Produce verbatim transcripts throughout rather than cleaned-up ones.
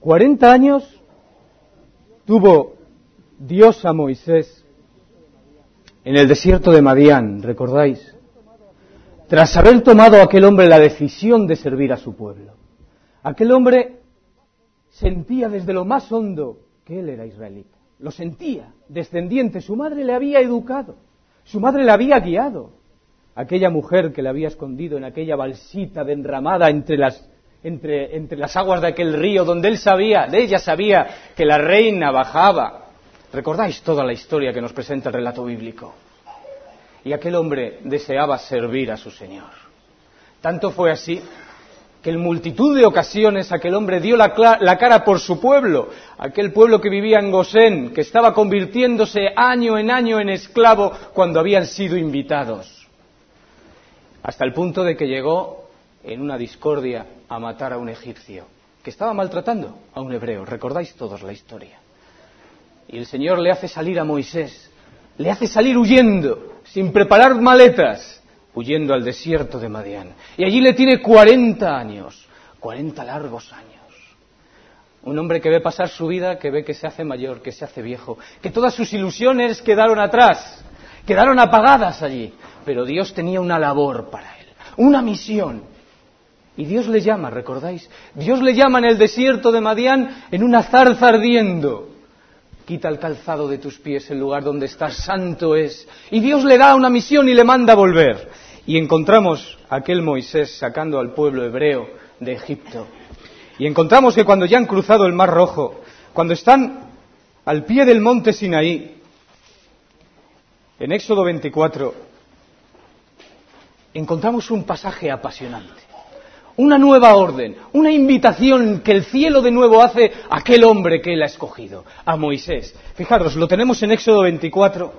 Cuarenta años tuvo Dios a Moisés en el desierto de Madián, ¿recordáis? Tras haber tomado aquel hombre la decisión de servir a su pueblo. Aquel hombre sentía desde lo más hondo que él era israelita. Lo sentía, descendiente. Su madre le había educado, su madre le había guiado. Aquella mujer que le había escondido en aquella balsita de enramada entre las, entre, entre las aguas de aquel río, donde él sabía, de ella sabía que la reina bajaba. ¿Recordáis toda la historia que nos presenta el relato bíblico? Y aquel hombre deseaba servir a su Señor. Tanto fue así que en multitud de ocasiones aquel hombre dio la, la cara por su pueblo, aquel pueblo que vivía en Gosén, que estaba convirtiéndose año en año en esclavo cuando habían sido invitados. Hasta el punto de que llegó en una discordia a matar a un egipcio, que estaba maltratando a un hebreo. ¿Recordáis todos la historia? Y el Señor le hace salir a Moisés, le hace salir huyendo, sin preparar maletas, huyendo al desierto de Madián. Y allí le tiene cuarenta años, cuarenta largos años. Un hombre que ve pasar su vida, que ve que se hace mayor, que se hace viejo, que todas sus ilusiones quedaron atrás, quedaron apagadas allí. Pero Dios tenía una labor para él, una misión. Y Dios le llama, ¿recordáis? Dios le llama en el desierto de Madián en una zarza ardiendo. Quita el calzado de tus pies, el lugar donde estás santo es. Y Dios le da una misión y le manda volver. Y encontramos a aquel Moisés sacando al pueblo hebreo de Egipto. Y encontramos que cuando ya han cruzado el Mar Rojo, cuando están al pie del monte Sinaí, en Éxodo veinticuatro, encontramos un pasaje apasionante. Una nueva orden, una invitación que el cielo de nuevo hace a aquel hombre que él ha escogido, a Moisés. Fijaros, lo tenemos en Éxodo veinticuatro,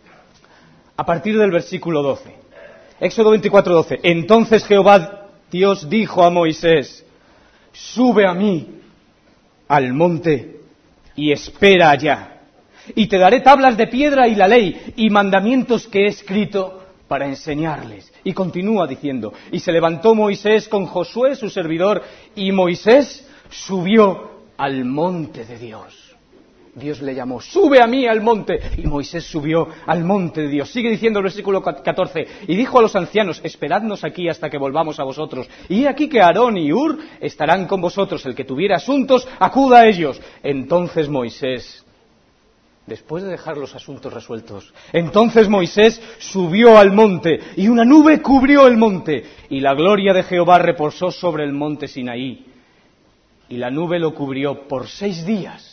a partir del versículo doce. Éxodo veinticuatro, doce. Entonces Jehová Dios dijo a Moisés: sube a mí al monte y espera allá, y te daré tablas de piedra y la ley y mandamientos que he escrito para enseñarles. Y continúa diciendo: y se levantó Moisés con Josué su servidor, y Moisés subió al monte de Dios. Dios le llamó: sube a mí al monte, y Moisés subió al monte de Dios. Sigue diciendo el versículo catorce: y dijo a los ancianos: esperadnos aquí hasta que volvamos a vosotros, y he aquí que Aarón y Hur estarán con vosotros, el que tuviera asuntos acuda a ellos. Entonces Moisés, después de dejar los asuntos resueltos, entonces Moisés subió al monte, y una nube cubrió el monte, y la gloria de Jehová reposó sobre el monte Sinaí, y la nube lo cubrió por seis días.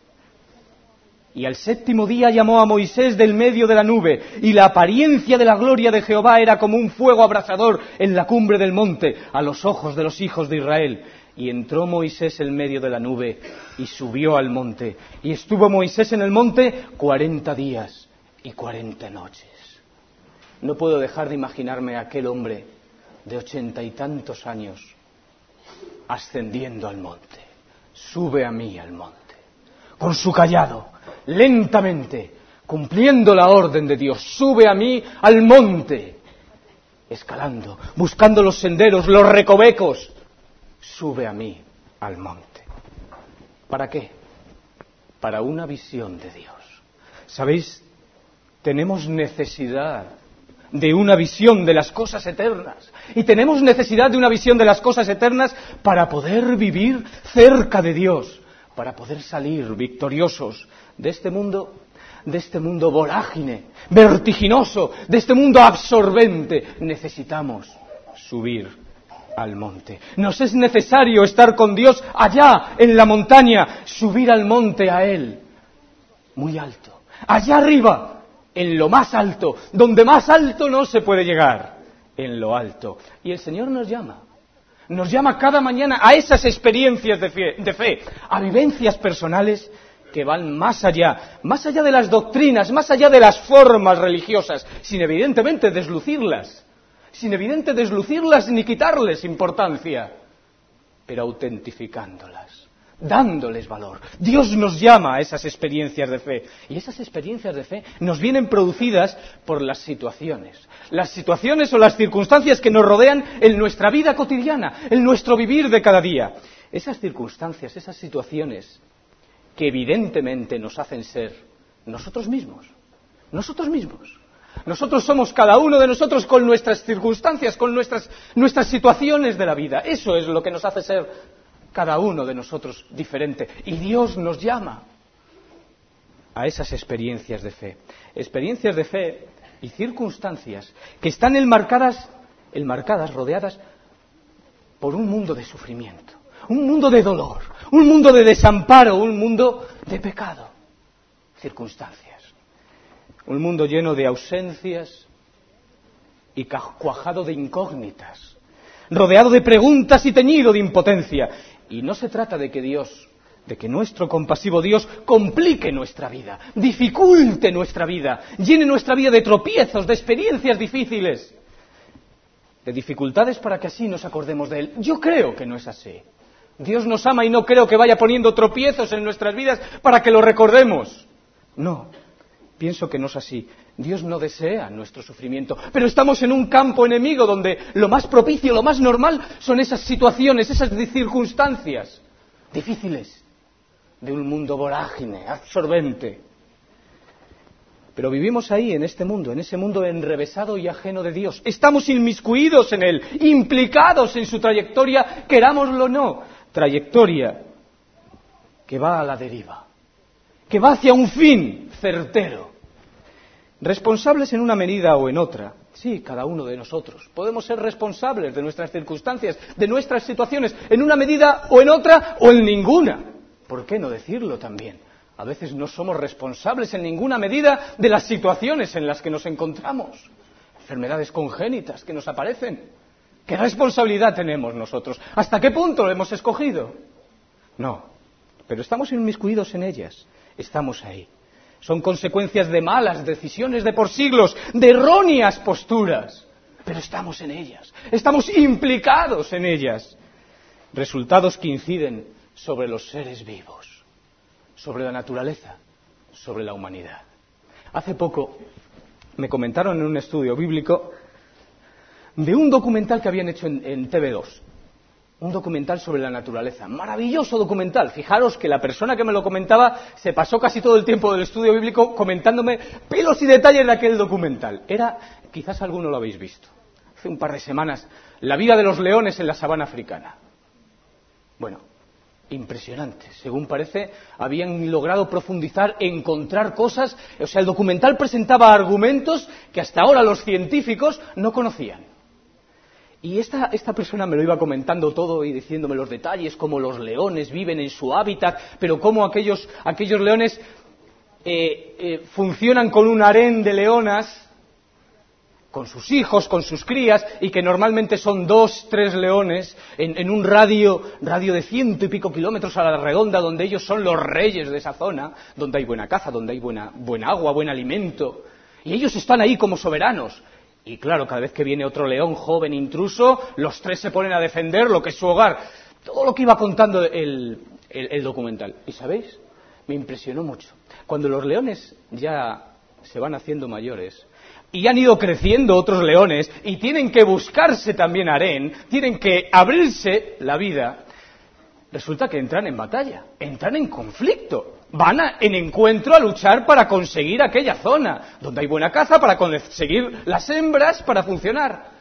Y al séptimo día llamó a Moisés del medio de la nube, y la apariencia de la gloria de Jehová era como un fuego abrasador en la cumbre del monte, a los ojos de los hijos de Israel. Y entró Moisés en medio de la nube y subió al monte. Y estuvo Moisés en el monte cuarenta días y cuarenta noches. No puedo dejar de imaginarme a aquel hombre de ochenta y tantos años ascendiendo al monte. Sube a mí al monte, con su cayado, lentamente, cumpliendo la orden de Dios. Sube a mí al monte, escalando, buscando los senderos, los recovecos. Sube a mí al monte. ¿Para qué? Para una visión de Dios. ¿Sabéis? Tenemos necesidad de una visión de las cosas eternas. Y tenemos necesidad de una visión de las cosas eternas para poder vivir cerca de Dios, para poder salir victoriosos de este mundo, de este mundo vorágine, vertiginoso, de este mundo absorbente. Necesitamos subir al monte. Nos es necesario estar con Dios allá en la montaña, subir al monte a Él, muy alto, allá arriba, en lo más alto, donde más alto no se puede llegar, en lo alto. Y el Señor nos llama, nos llama cada mañana a esas experiencias de fe, de fe, a vivencias personales que van más allá, más allá de las doctrinas, más allá de las formas religiosas, sin evidentemente deslucirlas, sin evidente deslucirlas ni quitarles importancia, pero autentificándolas, dándoles valor. Dios nos llama a esas experiencias de fe, y esas experiencias de fe nos vienen producidas por las situaciones, las situaciones o las circunstancias que nos rodean en nuestra vida cotidiana, en nuestro vivir de cada día. Esas circunstancias, esas situaciones que evidentemente nos hacen ser nosotros mismos, nosotros mismos. Nosotros somos cada uno de nosotros con nuestras circunstancias, con nuestras, nuestras situaciones de la vida. Eso es lo que nos hace ser cada uno de nosotros diferente. Y Dios nos llama a esas experiencias de fe. Experiencias de fe y circunstancias que están enmarcadas, enmarcadas, rodeadas por un mundo de sufrimiento, un mundo de dolor, un mundo de desamparo, un mundo de pecado. Circunstancias. Un mundo lleno de ausencias y cuajado de incógnitas, rodeado de preguntas y teñido de impotencia. Y no se trata de que Dios, de que nuestro compasivo Dios complique nuestra vida, dificulte nuestra vida, llene nuestra vida de tropiezos, de experiencias difíciles, de dificultades para que así nos acordemos de Él. Yo creo que no es así. Dios nos ama y no creo que vaya poniendo tropiezos en nuestras vidas para que lo recordemos. No. Pienso que no es así. Dios no desea nuestro sufrimiento, pero estamos en un campo enemigo donde lo más propicio, lo más normal son esas situaciones, esas circunstancias difíciles de un mundo vorágine, absorbente. Pero vivimos ahí, en este mundo, en ese mundo enrevesado y ajeno de Dios. Estamos inmiscuidos en Él, implicados en su trayectoria, querámoslo o no. Trayectoria que va a la deriva, que va hacia un fin certero. Responsables en una medida o en otra, sí, cada uno de nosotros. Podemos ser responsables de nuestras circunstancias, de nuestras situaciones, en una medida o en otra o en ninguna. ¿Por qué no decirlo también? A veces no somos responsables en ninguna medida de las situaciones en las que nos encontramos. Enfermedades congénitas que nos aparecen. ¿Qué responsabilidad tenemos nosotros? ¿Hasta qué punto lo hemos escogido? No, pero estamos inmiscuidos en ellas. Estamos ahí. Son consecuencias de malas decisiones de por siglos, de erróneas posturas. Pero estamos en ellas, estamos implicados en ellas. Resultados que inciden sobre los seres vivos, sobre la naturaleza, sobre la humanidad. Hace poco me comentaron en un estudio bíblico de un documental que habían hecho en, en T V dos. Un documental sobre la naturaleza. Maravilloso documental. Fijaros que la persona que me lo comentaba se pasó casi todo el tiempo del estudio bíblico comentándome pelos y detalles de aquel documental. Era, quizás alguno lo habéis visto, hace un par de semanas, la vida de los leones en la sabana africana. Bueno, impresionante. Según parece, habían logrado profundizar, encontrar cosas. O sea, el documental presentaba argumentos que hasta ahora los científicos no conocían. Y esta, esta persona me lo iba comentando todo y diciéndome los detalles, cómo los leones viven en su hábitat, pero cómo aquellos, aquellos leones eh, eh, funcionan con un harén de leonas, con sus hijos, con sus crías, y que normalmente son dos, tres leones en, en un radio, radio de ciento y pico kilómetros a la redonda, donde ellos son los reyes de esa zona, donde hay buena caza, donde hay buena, buen agua, buen alimento, y ellos están ahí como soberanos. Y claro, cada vez que viene otro león joven intruso, los tres se ponen a defender lo que es su hogar. Todo lo que iba contando el, el, el documental. ¿Y sabéis? Me impresionó mucho. Cuando los leones ya se van haciendo mayores y han ido creciendo otros leones y tienen que buscarse también harén, tienen que abrirse la vida, resulta que entran en batalla, entran en conflicto. Van a, en encuentro a luchar para conseguir aquella zona, donde hay buena caza, para conseguir las hembras, para funcionar.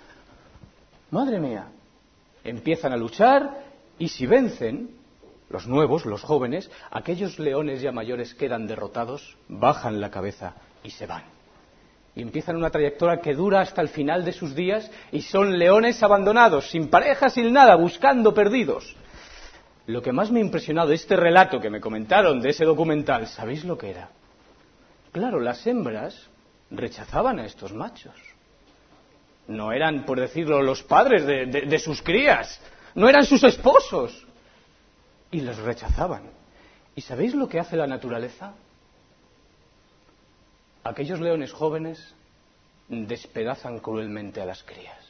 Madre mía, empiezan a luchar y si vencen, los nuevos, los jóvenes, aquellos leones ya mayores quedan derrotados, bajan la cabeza y se van. Y empiezan una trayectoria que dura hasta el final de sus días y son leones abandonados, sin pareja, sin nada, buscando perdidos. Lo que más me ha impresionado de este relato que me comentaron de ese documental, ¿sabéis lo que era? Claro, las hembras rechazaban a estos machos. No eran, por decirlo, los padres de, de, de sus crías, no eran sus esposos. Y los rechazaban. ¿Y sabéis lo que hace la naturaleza? Aquellos leones jóvenes despedazan cruelmente a las crías.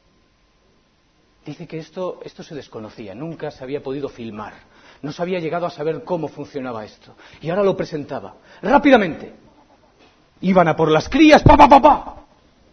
Dice que esto, esto se desconocía, nunca se había podido filmar, no se había llegado a saber cómo funcionaba esto. Y ahora lo presentaba, rápidamente. Iban a por las crías, pa, pa, pa, pa.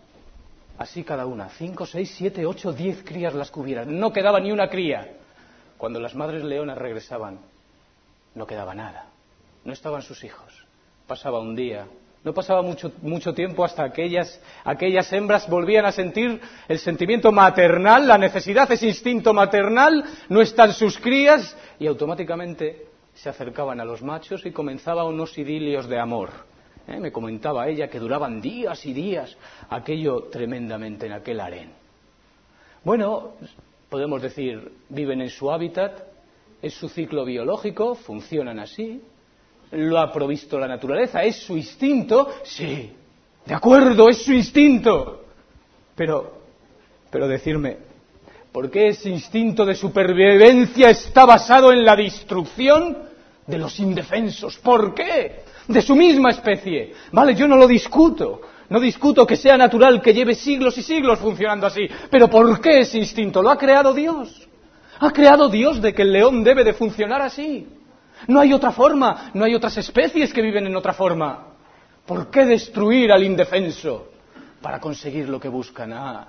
Así cada una, cinco, seis, siete, ocho, diez crías las que hubieran. No quedaba ni una cría. cuando las madres leonas regresaban, no quedaba nada. No estaban sus hijos. Pasaba un día, no pasaba mucho, mucho tiempo hasta que aquellas, aquellas hembras volvían a sentir el sentimiento maternal, la necesidad, ese instinto maternal, no están sus crías, y automáticamente se acercaban a los machos y comenzaban unos idilios de amor. ¿Eh? Me comentaba ella que duraban días y días, aquello tremendamente en aquel harén. Bueno, podemos decir, viven en su hábitat, es su ciclo biológico, funcionan así, lo ha provisto la naturaleza, es su instinto, sí, de acuerdo, es su instinto. Pero, pero decirme, ¿por qué ese instinto de supervivencia está basado en la destrucción de los indefensos? ¿Por qué? De su misma especie. Vale, yo no lo discuto, no discuto que sea natural, que lleve siglos y siglos funcionando así, pero ¿por qué ese instinto? ¿Lo ha creado Dios? ¿Ha creado Dios de que el león debe de funcionar así? No hay otra forma, no hay otras especies que viven en otra forma. ¿Por qué destruir al indefenso para conseguir lo que buscan? Ah,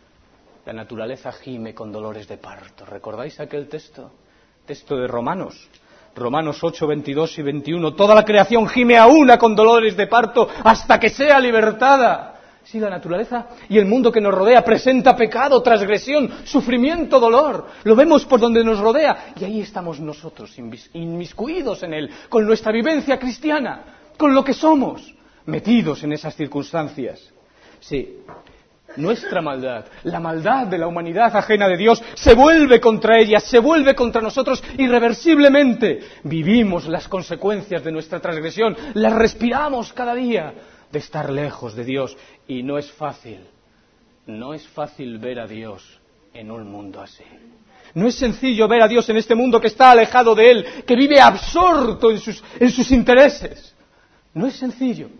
la naturaleza gime con dolores de parto. ¿Recordáis aquel texto? Texto de Romanos. Romanos ocho, veintidós y veintiuno. Toda la creación gime a una con dolores de parto hasta que sea libertada. Sí, la naturaleza y el mundo que nos rodea presenta pecado, transgresión, sufrimiento, dolor. Lo vemos por donde nos rodea y ahí estamos nosotros inmiscuidos en él, con nuestra vivencia cristiana, con lo que somos, metidos en esas circunstancias. Sí, nuestra maldad, la maldad de la humanidad ajena de Dios, se vuelve contra ella, se vuelve contra nosotros irreversiblemente. Vivimos las consecuencias de nuestra transgresión, las respiramos cada día de estar lejos de Dios. Y no es fácil, no es fácil ver a Dios en un mundo así. No es sencillo ver a Dios en este mundo que está alejado de Él, que vive absorto en sus, en sus intereses. No es sencillo,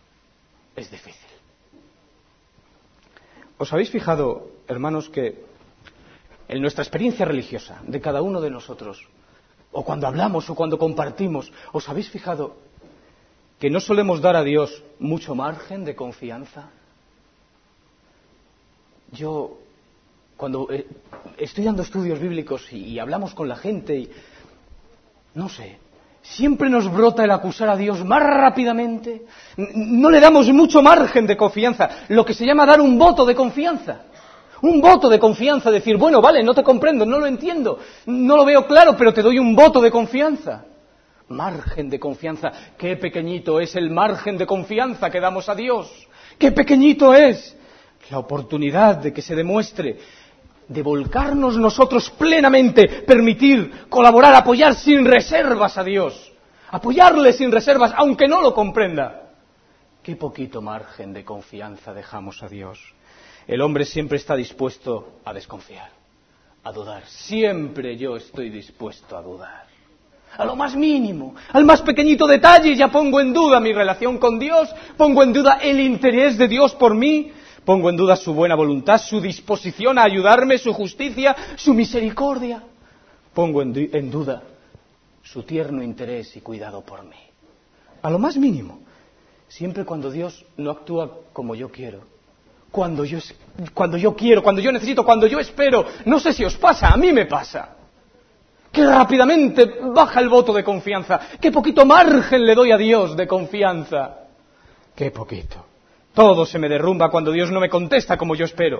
es difícil. ¿Os habéis fijado, hermanos, que en nuestra experiencia religiosa de cada uno de nosotros, o cuando hablamos o cuando compartimos, ¿os habéis fijado que no solemos dar a Dios mucho margen de confianza? Yo, cuando eh, estoy dando estudios bíblicos y, y hablamos con la gente, y, no sé, siempre nos brota el acusar a Dios más rápidamente. No le damos mucho margen de confianza, lo que se llama dar un voto de confianza. Un voto de confianza, decir, bueno, vale, no te comprendo, no lo entiendo, no lo veo claro, pero te doy un voto de confianza. Margen de confianza. Qué pequeñito es el margen de confianza que damos a Dios. Qué pequeñito es la oportunidad de que se demuestre, de volcarnos nosotros plenamente, permitir, colaborar, apoyar sin reservas a Dios. Apoyarle sin reservas, aunque no lo comprenda. Qué poquito margen de confianza dejamos a Dios. El hombre siempre está dispuesto a desconfiar, a dudar. Siempre yo estoy dispuesto a dudar. A lo más mínimo, al más pequeñito detalle, ya pongo en duda mi relación con Dios, pongo en duda el interés de Dios por mí, pongo en duda su buena voluntad, su disposición a ayudarme, su justicia, su misericordia. Pongo en, du- en duda su tierno interés y cuidado por mí. A lo más mínimo, siempre cuando Dios no actúa como yo quiero, cuando yo, cuando yo quiero, cuando yo necesito, cuando yo espero. No sé si os pasa, a mí me pasa. Qué rápidamente baja el voto de confianza. Qué poquito margen le doy a Dios de confianza. Qué poquito. Todo se me derrumba cuando Dios no me contesta como yo espero.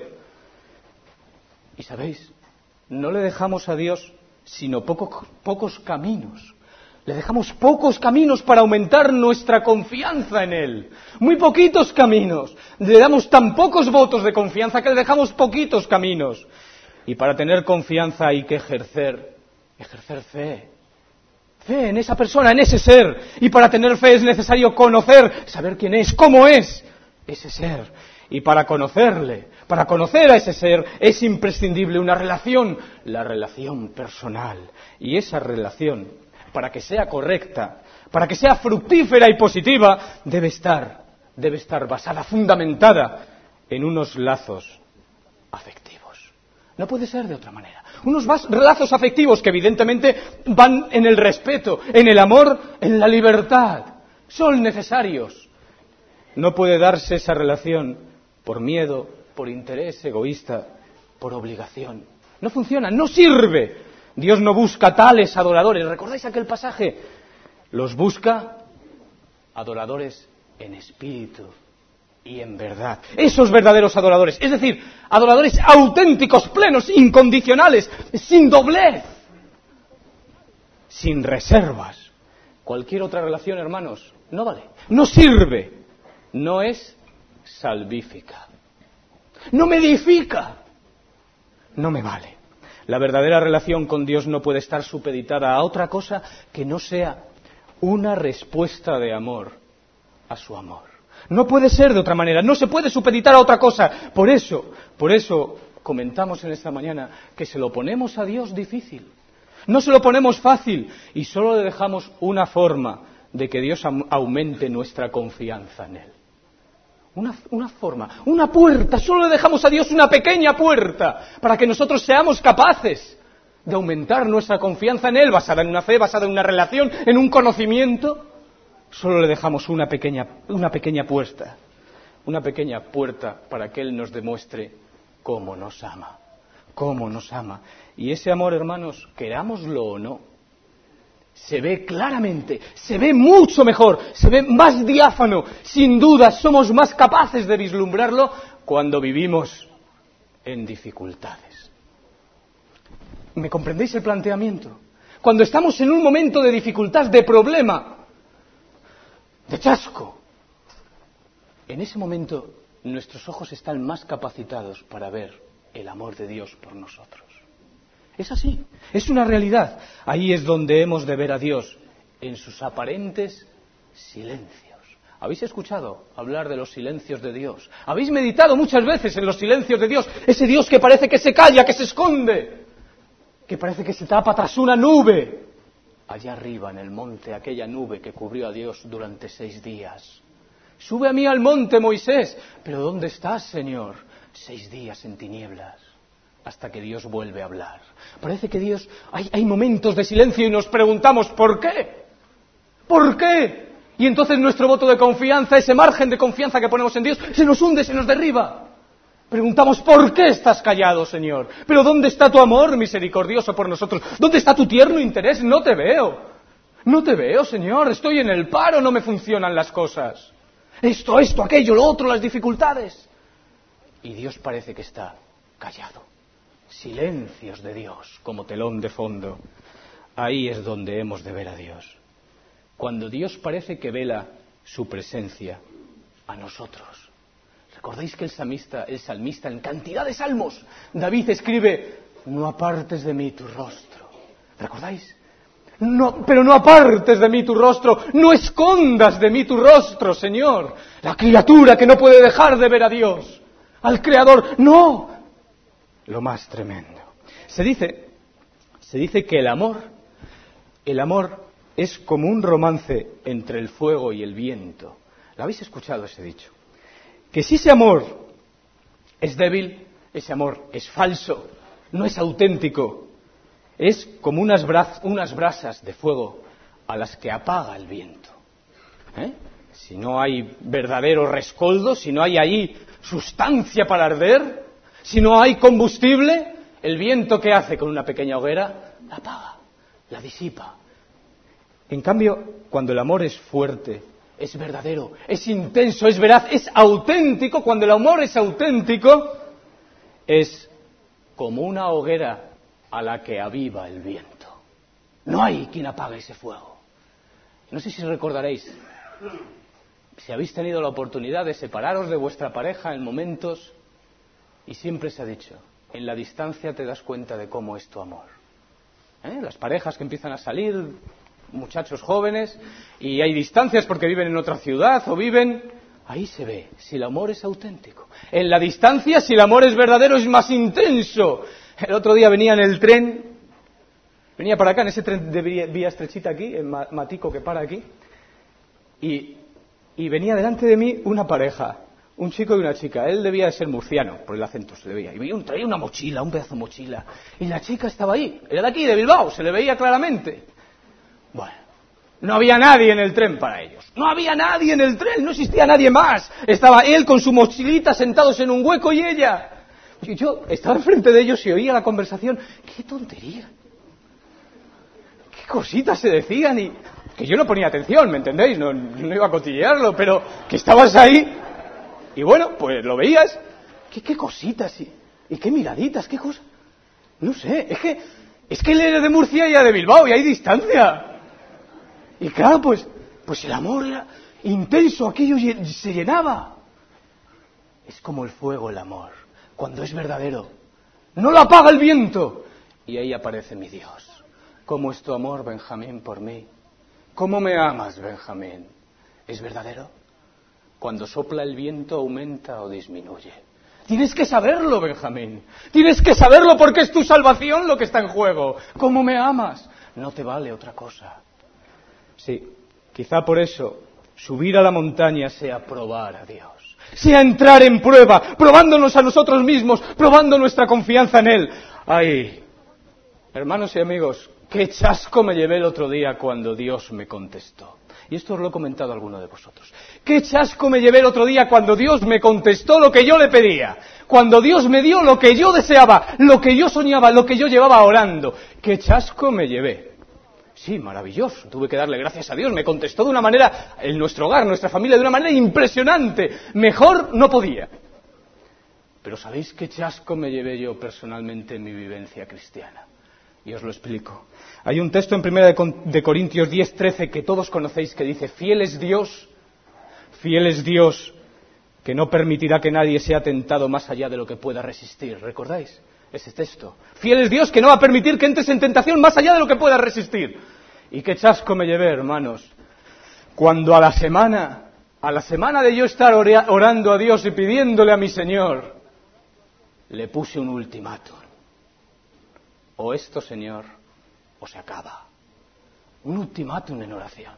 Y sabéis, no le dejamos a Dios sino poco, pocos caminos. Le dejamos pocos caminos para aumentar nuestra confianza en Él. Muy poquitos caminos. Le damos tan pocos votos de confianza que le dejamos poquitos caminos. Y para tener confianza hay que ejercer, ejercer fe. Fe en esa persona, en ese ser. Y para tener fe es necesario conocer, saber quién es, cómo es ese ser. Y para conocerle, para conocer a ese ser, es imprescindible una relación, la relación personal. Y esa relación, para que sea correcta, para que sea fructífera y positiva, debe estar, debe estar basada, fundamentada en unos lazos afectivos. No puede ser de otra manera. Unos lazos afectivos que evidentemente van en el respeto, en el amor, en la libertad. Son necesarios. No puede darse esa relación por miedo, por interés egoísta, por obligación. No funciona, no sirve. Dios no busca tales adoradores. ¿Recordáis aquel pasaje? Los busca adoradores en espíritu y en verdad. Esos verdaderos adoradores. Es decir, adoradores auténticos, plenos, incondicionales, sin doblez, sin reservas. Cualquier otra relación, hermanos, no vale. No sirve. No es salvífica. No me edifica. No me vale. La verdadera relación con Dios no puede estar supeditada a otra cosa que no sea una respuesta de amor a su amor. No puede ser de otra manera, no se puede supeditar a otra cosa. Por eso, por eso comentamos en esta mañana que se lo ponemos a Dios difícil. No se lo ponemos fácil y solo le dejamos una forma de que Dios aumente nuestra confianza en Él. Una, una forma, una puerta, solo le dejamos a Dios una pequeña puerta para que nosotros seamos capaces de aumentar nuestra confianza en Él, basada en una fe, basada en una relación, en un conocimiento. Solo le dejamos una pequeña, una pequeña puerta, una pequeña puerta para que Él nos demuestre cómo nos ama, cómo nos ama. Y ese amor, hermanos, querámoslo o no, se ve claramente, se ve mucho mejor, se ve más diáfano, sin duda somos más capaces de vislumbrarlo cuando vivimos en dificultades. ¿Me comprendéis el planteamiento? Cuando estamos en un momento de dificultad, de problema, de chasco, en ese momento nuestros ojos están más capacitados para ver el amor de Dios por nosotros. Es así, es una realidad. Ahí es donde hemos de ver a Dios, en sus aparentes silencios. ¿Habéis escuchado hablar de los silencios de Dios? ¿Habéis meditado muchas veces en los silencios de Dios? Ese Dios que parece que se calla, que se esconde, que parece que se tapa tras una nube. Allá arriba en el monte, aquella nube que cubrió a Dios durante seis días. Sube a mí al monte, Moisés. ¿Pero dónde estás, Señor? Seis días en tinieblas, hasta que Dios vuelve a hablar. Parece que Dios... Hay, hay momentos de silencio y nos preguntamos, ¿por qué? ¿Por qué? Y entonces nuestro voto de confianza, ese margen de confianza que ponemos en Dios, se nos hunde, se nos derriba. Preguntamos, ¿por qué estás callado, Señor? ¿Pero dónde está tu amor misericordioso por nosotros? ¿Dónde está tu tierno interés? No te veo. No te veo, Señor. Estoy en el paro, no me funcionan las cosas. Esto, esto, aquello, lo otro, las dificultades. Y Dios parece que está callado. Silencios de Dios como telón de fondo. Ahí es donde hemos de ver a Dios. Cuando Dios parece que vela su presencia a nosotros. ¿Recordáis que el salmista, el salmista en cantidad de salmos, David escribe, no apartes de mí tu rostro? ¿Recordáis? No, pero no apartes de mí tu rostro, no escondas de mí tu rostro, Señor. La criatura que no puede dejar de ver a Dios, al Creador, no. Lo más tremendo. Se dice, se dice que el amor, el amor es como un romance entre el fuego y el viento. ¿Lo habéis escuchado ese dicho? Que si ese amor es débil, ese amor es falso, no es auténtico, es como unas, braz, unas brasas de fuego a las que apaga el viento. ¿Eh? Si no hay verdadero rescoldo, si no hay ahí sustancia para arder, si no hay combustible, el viento ¿qué hace con una pequeña hoguera? La apaga, la disipa. En cambio, cuando el amor es fuerte, es verdadero, es intenso, es veraz, es auténtico, cuando el amor es auténtico, es como una hoguera a la que aviva el viento. No hay quien apague ese fuego. No sé si recordaréis, si habéis tenido la oportunidad de separaros de vuestra pareja en momentos, y siempre se ha dicho, en la distancia te das cuenta de cómo es tu amor. ¿Eh? Las parejas que empiezan a salir, muchachos jóvenes, y hay distancias porque viven en otra ciudad o viven... Ahí se ve si el amor es auténtico. En la distancia, si el amor es verdadero, es más intenso. El otro día venía en el tren, venía para acá, en ese tren de vía estrechita aquí, en Matico que para aquí, y, y venía delante de mí una pareja, un chico y una chica. Él debía de ser murciano, por el acento se le veía. Y veía un, traía una mochila, un pedazo de mochila. Y la chica estaba ahí, era de aquí, de Bilbao, se le veía claramente. Bueno, no había nadie en el tren para ellos. No había nadie en el tren, no existía nadie más. Estaba él con su mochilita sentados en un hueco y ella. Y yo estaba enfrente de ellos y oía la conversación. ¡Qué tontería! qué cositas se decían y que yo no ponía atención, ¿me entendéis? No, no iba a cotillearlo, pero que estabas ahí y bueno, pues lo veías. ¿Qué, qué cositas y, y qué miraditas, qué cosas? No sé, es que, es que él era de Murcia y ella de Bilbao y hay distancia. Y claro, pues, pues el amor era intenso, aquello se llenaba. Es como el fuego el amor, cuando es verdadero. No lo apaga el viento. Y ahí aparece mi Dios. ¿Cómo es tu amor, Benjamín, por mí? ¿Cómo me amas, Benjamín? ¿Es verdadero? Cuando sopla el viento, ¿aumenta o disminuye? Tienes que saberlo, Benjamín. Tienes que saberlo porque es tu salvación lo que está en juego. ¿Cómo me amas? No te vale otra cosa. Sí, quizá por eso subir a la montaña sea probar a Dios. Sea entrar en prueba, probándonos a nosotros mismos, probando nuestra confianza en Él. Ay, hermanos y amigos, qué chasco me llevé el otro día cuando Dios me contestó. Y esto os lo he comentado a alguno de vosotros. Qué chasco me llevé el otro día cuando Dios me contestó lo que yo le pedía. Cuando Dios me dio lo que yo deseaba, lo que yo soñaba, lo que yo llevaba orando. Qué chasco me llevé. Sí, maravilloso. Tuve que darle gracias a Dios. Me contestó de una manera, en nuestro hogar, nuestra familia, de una manera impresionante. Mejor no podía. Pero ¿sabéis qué chasco me llevé yo personalmente en mi vivencia cristiana? Y os lo explico. Hay un texto en primera de Corintios diez, trece que todos conocéis que dice: fiel es Dios, fiel es Dios, que no permitirá que nadie sea tentado más allá de lo que pueda resistir. ¿Recordáis ese texto? Fiel es Dios, que no va a permitir que entres en tentación más allá de lo que puedas resistir. Y qué chasco me llevé, hermanos, cuando a la semana, a la semana de yo estar orando a Dios y pidiéndole a mi Señor, le puse un ultimátum. O esto, Señor, o se acaba. Un ultimátum en oración.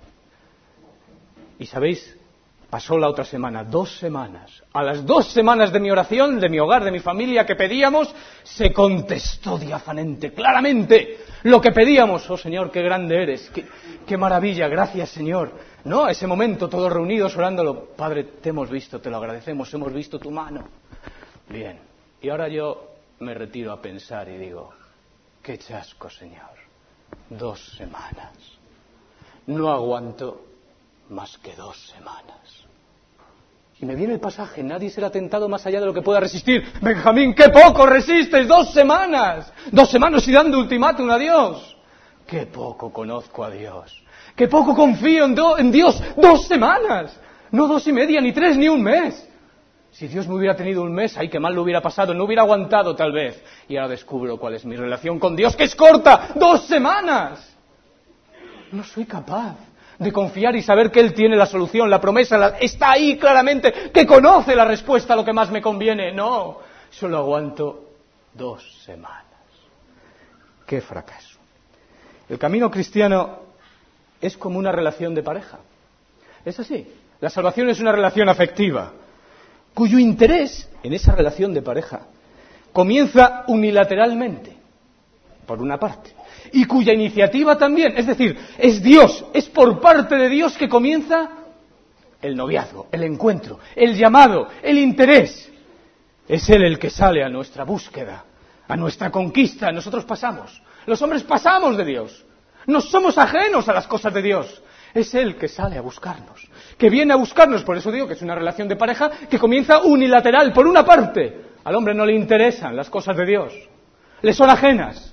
Y sabéis, pasó la otra semana, dos semanas. A las dos semanas de mi oración, de mi hogar, de mi familia, que pedíamos, se contestó diafanamente, claramente, lo que pedíamos. Oh Señor, qué grande eres, qué, qué maravilla, gracias Señor. No, ese momento, todos reunidos orándolo, Padre, te hemos visto, te lo agradecemos, hemos visto tu mano. Bien, y ahora yo me retiro a pensar y digo: qué chasco, Señor. Dos semanas. No aguanto más que dos semanas. Y me viene el pasaje: nadie será tentado más allá de lo que pueda resistir. Benjamín, qué poco resistes. Dos semanas. Dos semanas y dando ultimátum a Dios. Qué poco conozco a Dios. Qué poco confío en, do- en Dios. Dos semanas. No dos y media, ni tres, ni un mes. Si Dios me hubiera tenido un mes, ay, qué mal lo hubiera pasado, no hubiera aguantado tal vez. Y ahora descubro cuál es mi relación con Dios, que es corta, dos semanas. No soy capaz de confiar y saber que Él tiene la solución, la promesa, la, está ahí claramente, que conoce la respuesta a lo que más me conviene. No, solo aguanto dos semanas. ¡Qué fracaso! El camino cristiano es como una relación de pareja. Es así. La salvación es una relación afectiva, cuyo interés en esa relación de pareja comienza unilateralmente, por una parte, y cuya iniciativa también, es decir, es Dios, es por parte de Dios que comienza el noviazgo, el encuentro, el llamado, el interés. Es Él el que sale a nuestra búsqueda, a nuestra conquista. Nosotros pasamos, los hombres pasamos de Dios, no somos ajenos a las cosas de Dios. Es Él que sale a buscarnos, que viene a buscarnos. Por eso digo que es una relación de pareja que comienza unilateral. Por una parte, al hombre no le interesan las cosas de Dios, le son ajenas.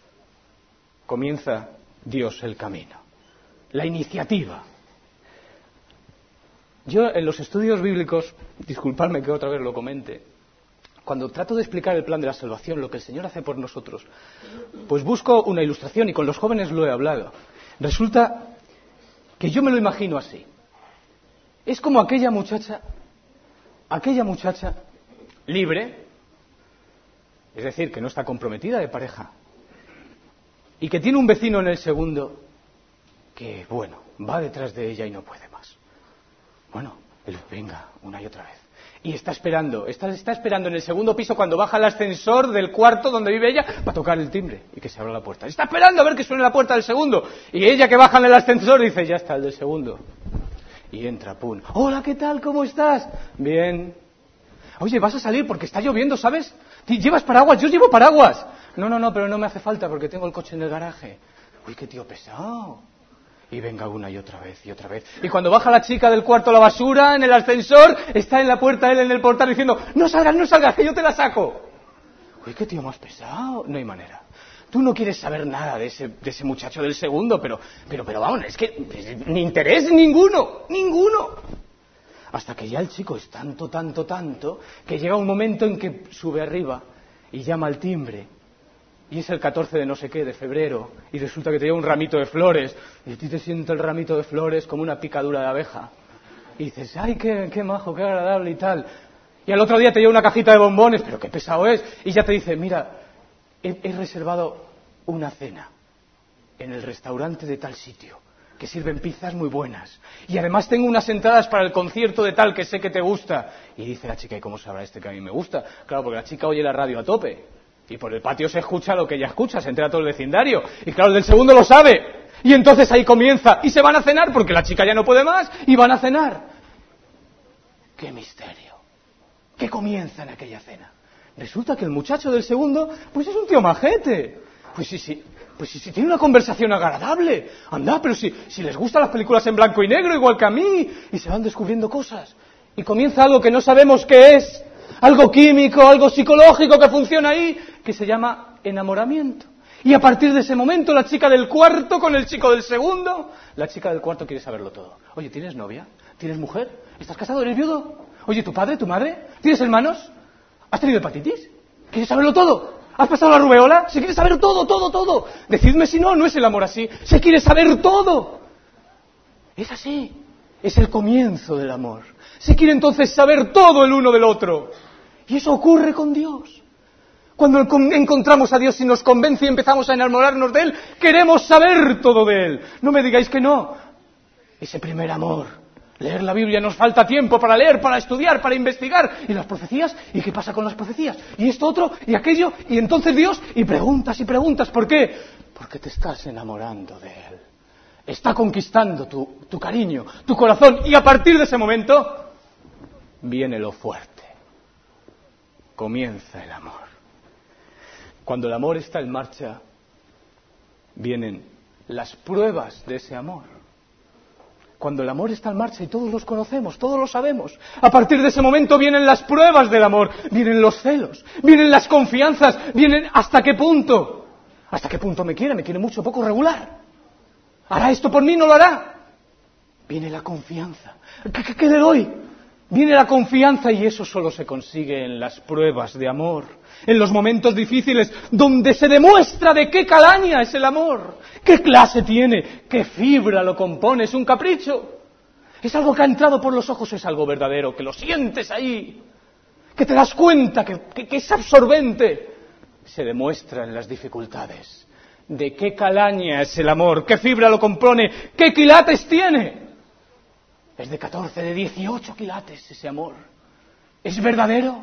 Comienza Dios el camino, la iniciativa. Yo en los estudios bíblicos, disculpadme que otra vez lo comente, cuando trato de explicar el plan de la salvación, lo que el Señor hace por nosotros, pues busco una ilustración y con los jóvenes lo he hablado. Resulta que yo me lo imagino así. Es como aquella muchacha, aquella muchacha libre, es decir, que no está comprometida de pareja, y que tiene un vecino en el segundo que, bueno, va detrás de ella y no puede más. Bueno, él venga una y otra vez. Y está esperando, está, está esperando en el segundo piso cuando baja el ascensor del cuarto donde vive ella para tocar el timbre y que se abra la puerta. Está esperando a ver que suene la puerta del segundo. Y ella que baja en el ascensor dice: ya está, el del segundo. Y entra, pum. Hola, ¿qué tal? ¿Cómo estás? Bien. Oye, vas a salir porque está lloviendo, ¿sabes? ¿Llevas paraguas? Yo llevo paraguas. No, no, no, pero no me hace falta porque tengo el coche en el garaje. uy, qué tío pesado. Y venga una y otra vez y otra vez. Y cuando baja la chica del cuarto a la basura, en el ascensor, está en la puerta él en el portal diciendo, no salgas, no salgas, que yo te la saco. Uy, qué tío más pesado. No hay manera. Tú no quieres saber nada de ese, de ese muchacho del segundo, pero, pero, pero vamos, es que ni interés ninguno, ninguno. Hasta que ya el chico es tanto, tanto, tanto, que llega un momento en que sube arriba y llama al timbre. Y es el catorce de no sé qué, de febrero, y resulta que te lleva un ramito de flores, y a ti te siente el ramito de flores como una picadura de abeja. Y dices, ay, qué, qué majo, qué agradable y tal. Y al otro día te lleva una cajita de bombones, pero qué pesado es, y ya te dice, mira, he, he reservado una cena en el restaurante de tal sitio, que sirven pizzas muy buenas, y además tengo unas entradas para el concierto de tal que sé que te gusta. Y dice la chica, ¿y cómo sabrá este que a mí me gusta? Claro, porque la chica oye la radio a tope. Y por el patio se escucha lo que ella escucha, se entera todo el vecindario. Y claro, el del segundo lo sabe. Y entonces ahí comienza. Y se van a cenar porque la chica ya no puede más. Y van a cenar. ¡Qué misterio! ¿Qué comienza en aquella cena? Resulta que el muchacho del segundo, pues es un tío majete. Pues sí, sí. Pues si, si tiene una conversación agradable. Anda, pero si, si les gustan las películas en blanco y negro, igual que a mí. Y se van descubriendo cosas. Y comienza algo que no sabemos qué es. Algo químico, algo psicológico que funciona ahí, que se llama enamoramiento. Y a partir de ese momento, la chica del cuarto con el chico del segundo, la chica del cuarto quiere saberlo todo. Oye, ¿tienes novia? ¿Tienes mujer? ¿Estás casado? ¿Eres viudo? Oye, ¿tu padre? ¿Tu madre? ¿Tienes hermanos? ¿Has tenido hepatitis? ¿Quieres saberlo todo? ¿Has pasado la rubeola? ¿Se quiere saber todo, todo, todo? Decidme si no, no es el amor así. Se quiere saber todo. Es así. Es el comienzo del amor. Se quiere entonces saber todo el uno del otro. Y eso ocurre con Dios. Cuando encontramos a Dios y nos convence y empezamos a enamorarnos de Él, queremos saber todo de Él. No me digáis que no. Ese primer amor, leer la Biblia, nos falta tiempo para leer, para estudiar, para investigar. ¿Y las profecías? ¿Y qué pasa con las profecías? ¿Y esto otro? ¿Y aquello? ¿Y entonces Dios? Y preguntas y preguntas. ¿Por qué? Porque te estás enamorando de Él. Está conquistando tu, tu cariño, tu corazón. Y a partir de ese momento, viene lo fuerte. Comienza el amor. Cuando el amor está en marcha, vienen las pruebas de ese amor. Cuando el amor está en marcha y todos los conocemos, todos lo sabemos, a partir de ese momento vienen las pruebas del amor, vienen los celos, vienen las confianzas, vienen hasta qué punto. ¿Hasta qué punto me quiere? ¿Me quiere mucho, poco, regular? ¿Hará esto por mí? ¿No lo hará? Viene la confianza. ¿Qué, qué, qué le doy? Viene la confianza y eso solo se consigue en las pruebas de amor, en los momentos difíciles, donde se demuestra de qué calaña es el amor, qué clase tiene, qué fibra lo compone, es un capricho, es algo que ha entrado por los ojos, es algo verdadero, que lo sientes ahí, que te das cuenta, que, que, que es absorbente, se demuestra en las dificultades, de qué calaña es el amor, qué fibra lo compone, qué quilates tiene. Es de catorce, de dieciocho quilates ese amor. ¿Es verdadero?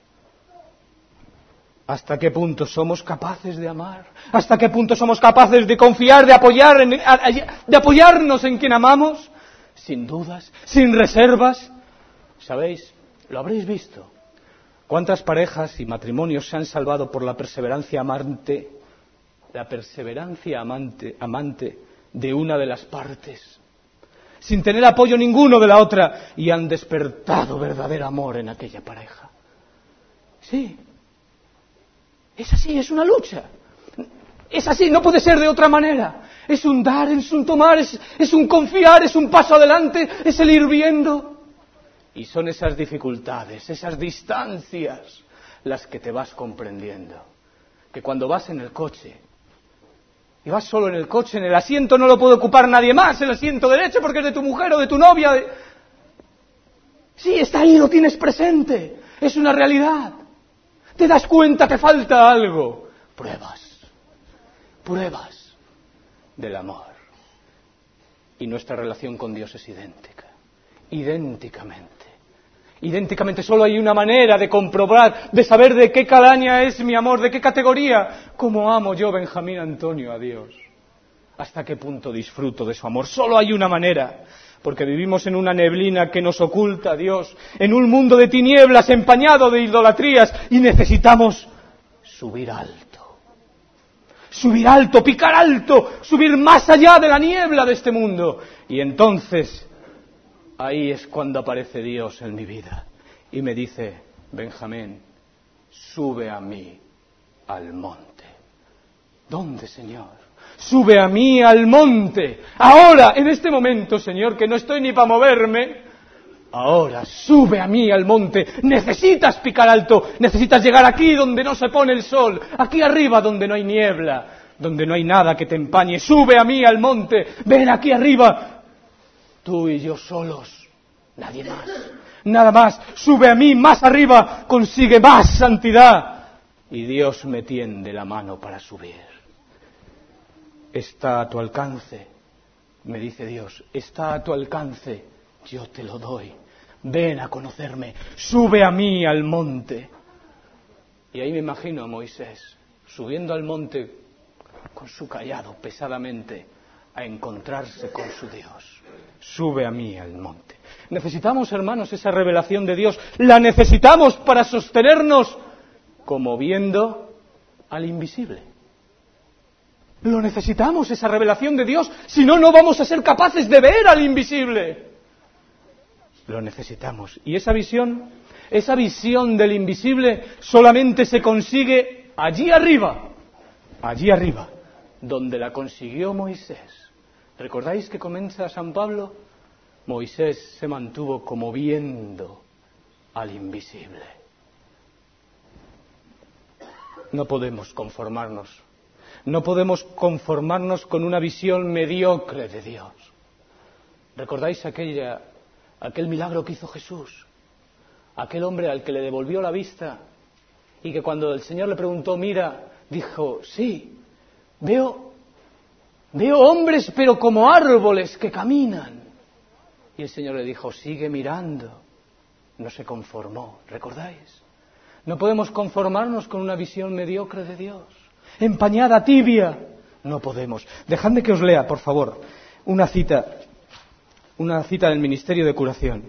¿Hasta qué punto somos capaces de amar? ¿Hasta qué punto somos capaces de confiar, de apoyar, en, de apoyarnos en quien amamos? Sin dudas, sin reservas. ¿Sabéis? Lo habréis visto. ¿Cuántas parejas y matrimonios se han salvado por la perseverancia amante, la perseverancia amante, amante de una de las partes? Sin tener apoyo ninguno de la otra, y han despertado verdadero amor en aquella pareja. Sí, es así, es una lucha. Es así, no puede ser de otra manera. Es un dar, es un tomar, es, es un confiar, es un paso adelante, es el ir viendo. Y son esas dificultades, esas distancias, las que te vas comprendiendo. Que cuando vas en el coche, y vas solo en el coche, en el asiento no lo puede ocupar nadie más, el asiento derecho porque es de tu mujer o de tu novia. De... Sí, está ahí, lo tienes presente, es una realidad. Te das cuenta que falta algo. Pruebas, pruebas del amor. Y nuestra relación con Dios es idéntica, idénticamente. Idénticamente, solo hay una manera de comprobar, de saber de qué calaña es mi amor, de qué categoría. ¿Cómo amo yo, Benjamín Antonio, a Dios? ¿Hasta qué punto disfruto de su amor? Solo hay una manera, porque vivimos en una neblina que nos oculta a Dios, en un mundo de tinieblas empañado de idolatrías, y necesitamos subir alto. subir alto, picar alto, subir más allá de la niebla de este mundo. Y entonces, ahí es cuando aparece Dios en mi vida y me dice: Benjamín, sube a mí al monte. ¿Dónde, Señor? Sube a mí al monte. Ahora, en este momento, Señor, que no estoy ni para moverme. Ahora, sube a mí al monte. Necesitas picar alto. Necesitas llegar aquí donde no se pone el sol. Aquí arriba donde no hay niebla. Donde no hay nada que te empañe. Sube a mí al monte. Ven aquí arriba. Tú y yo solos. Nadie más. Nada más. Sube a mí más arriba. Consigue más santidad. Y Dios me tiende la mano para subir. Está a tu alcance, me dice Dios, está a tu alcance, yo te lo doy. Ven a conocerme, sube a mí al monte. Y ahí me imagino a Moisés subiendo al monte con su cayado pesadamente a encontrarse con su Dios. Sube a mí al monte. Necesitamos, hermanos, esa revelación de Dios. La necesitamos para sostenernos como viendo al invisible. Lo necesitamos, esa revelación de Dios, si no, no vamos a ser capaces de ver al invisible. Lo necesitamos. Y esa visión, esa visión del invisible solamente se consigue allí arriba, allí arriba, donde la consiguió Moisés. ¿Recordáis que comienza San Pablo? Moisés se mantuvo como viendo al invisible. No podemos conformarnos. No podemos conformarnos con una visión mediocre de Dios. ¿Recordáis aquella, aquel milagro que hizo Jesús? Aquel hombre al que le devolvió la vista y que cuando el Señor le preguntó, mira, dijo, sí, veo, veo hombres pero como árboles que caminan. Y el Señor le dijo, sigue mirando. No se conformó, ¿recordáis? No podemos conformarnos con una visión mediocre de Dios. Empañada, tibia. No podemos. Dejadme que os lea, por favor, una cita, una cita del Ministerio de Curación.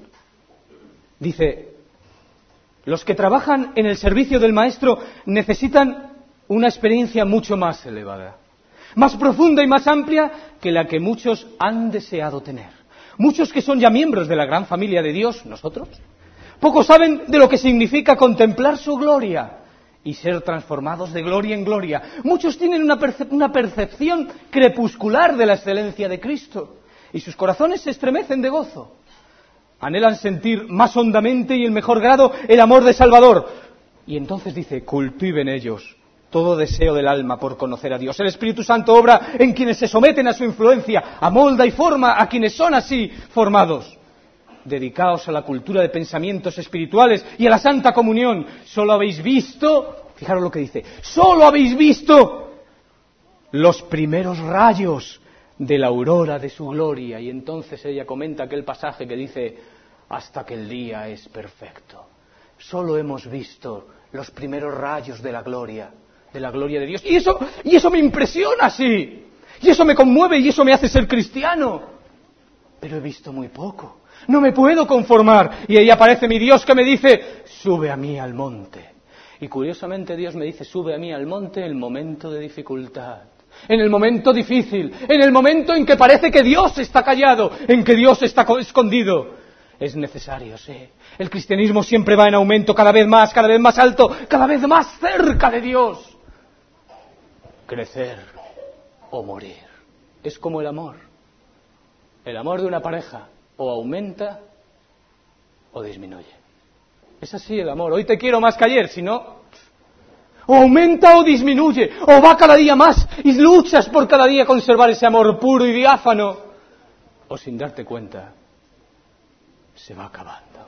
Dice, los que trabajan en el servicio del Maestro necesitan una experiencia mucho más elevada, más profunda y más amplia que la que muchos han deseado tener. Muchos que son ya miembros de la gran familia de Dios, nosotros, pocos saben de lo que significa contemplar su gloria y ser transformados de gloria en gloria. Muchos tienen una, percep- una percepción crepuscular de la excelencia de Cristo y sus corazones se estremecen de gozo. Anhelan sentir más hondamente y en mejor grado el amor de Salvador. Y entonces dice, cultiven ellos todo deseo del alma por conocer a Dios. El Espíritu Santo obra en quienes se someten a su influencia, amolda y forma a quienes son así formados. Dedicaos a la cultura de pensamientos espirituales y a la Santa Comunión. Solo habéis visto, fijaros lo que dice, solo habéis visto los primeros rayos de la aurora de su gloria. Y entonces ella comenta aquel pasaje que dice, hasta que el día es perfecto. Solo hemos visto los primeros rayos de la gloria, de la gloria de Dios. Y eso, y eso me impresiona, sí. Y eso me conmueve y eso me hace ser cristiano. Pero he visto muy poco. No me puedo conformar. Y ahí aparece mi Dios que me dice, sube a mí al monte. Y curiosamente Dios me dice, sube a mí al monte en el momento de dificultad. En el momento difícil. En el momento en que parece que Dios está callado. En que Dios está escondido. Es necesario, sí. El cristianismo siempre va en aumento, cada vez más, cada vez más alto, cada vez más cerca de Dios. Crecer o morir. Es como el amor. El amor de una pareja. O aumenta o disminuye. Es así el amor. Hoy te quiero más que ayer, si no, o aumenta o disminuye, o va cada día más y luchas por cada día conservar ese amor puro y diáfano, o sin darte cuenta, se va acabando.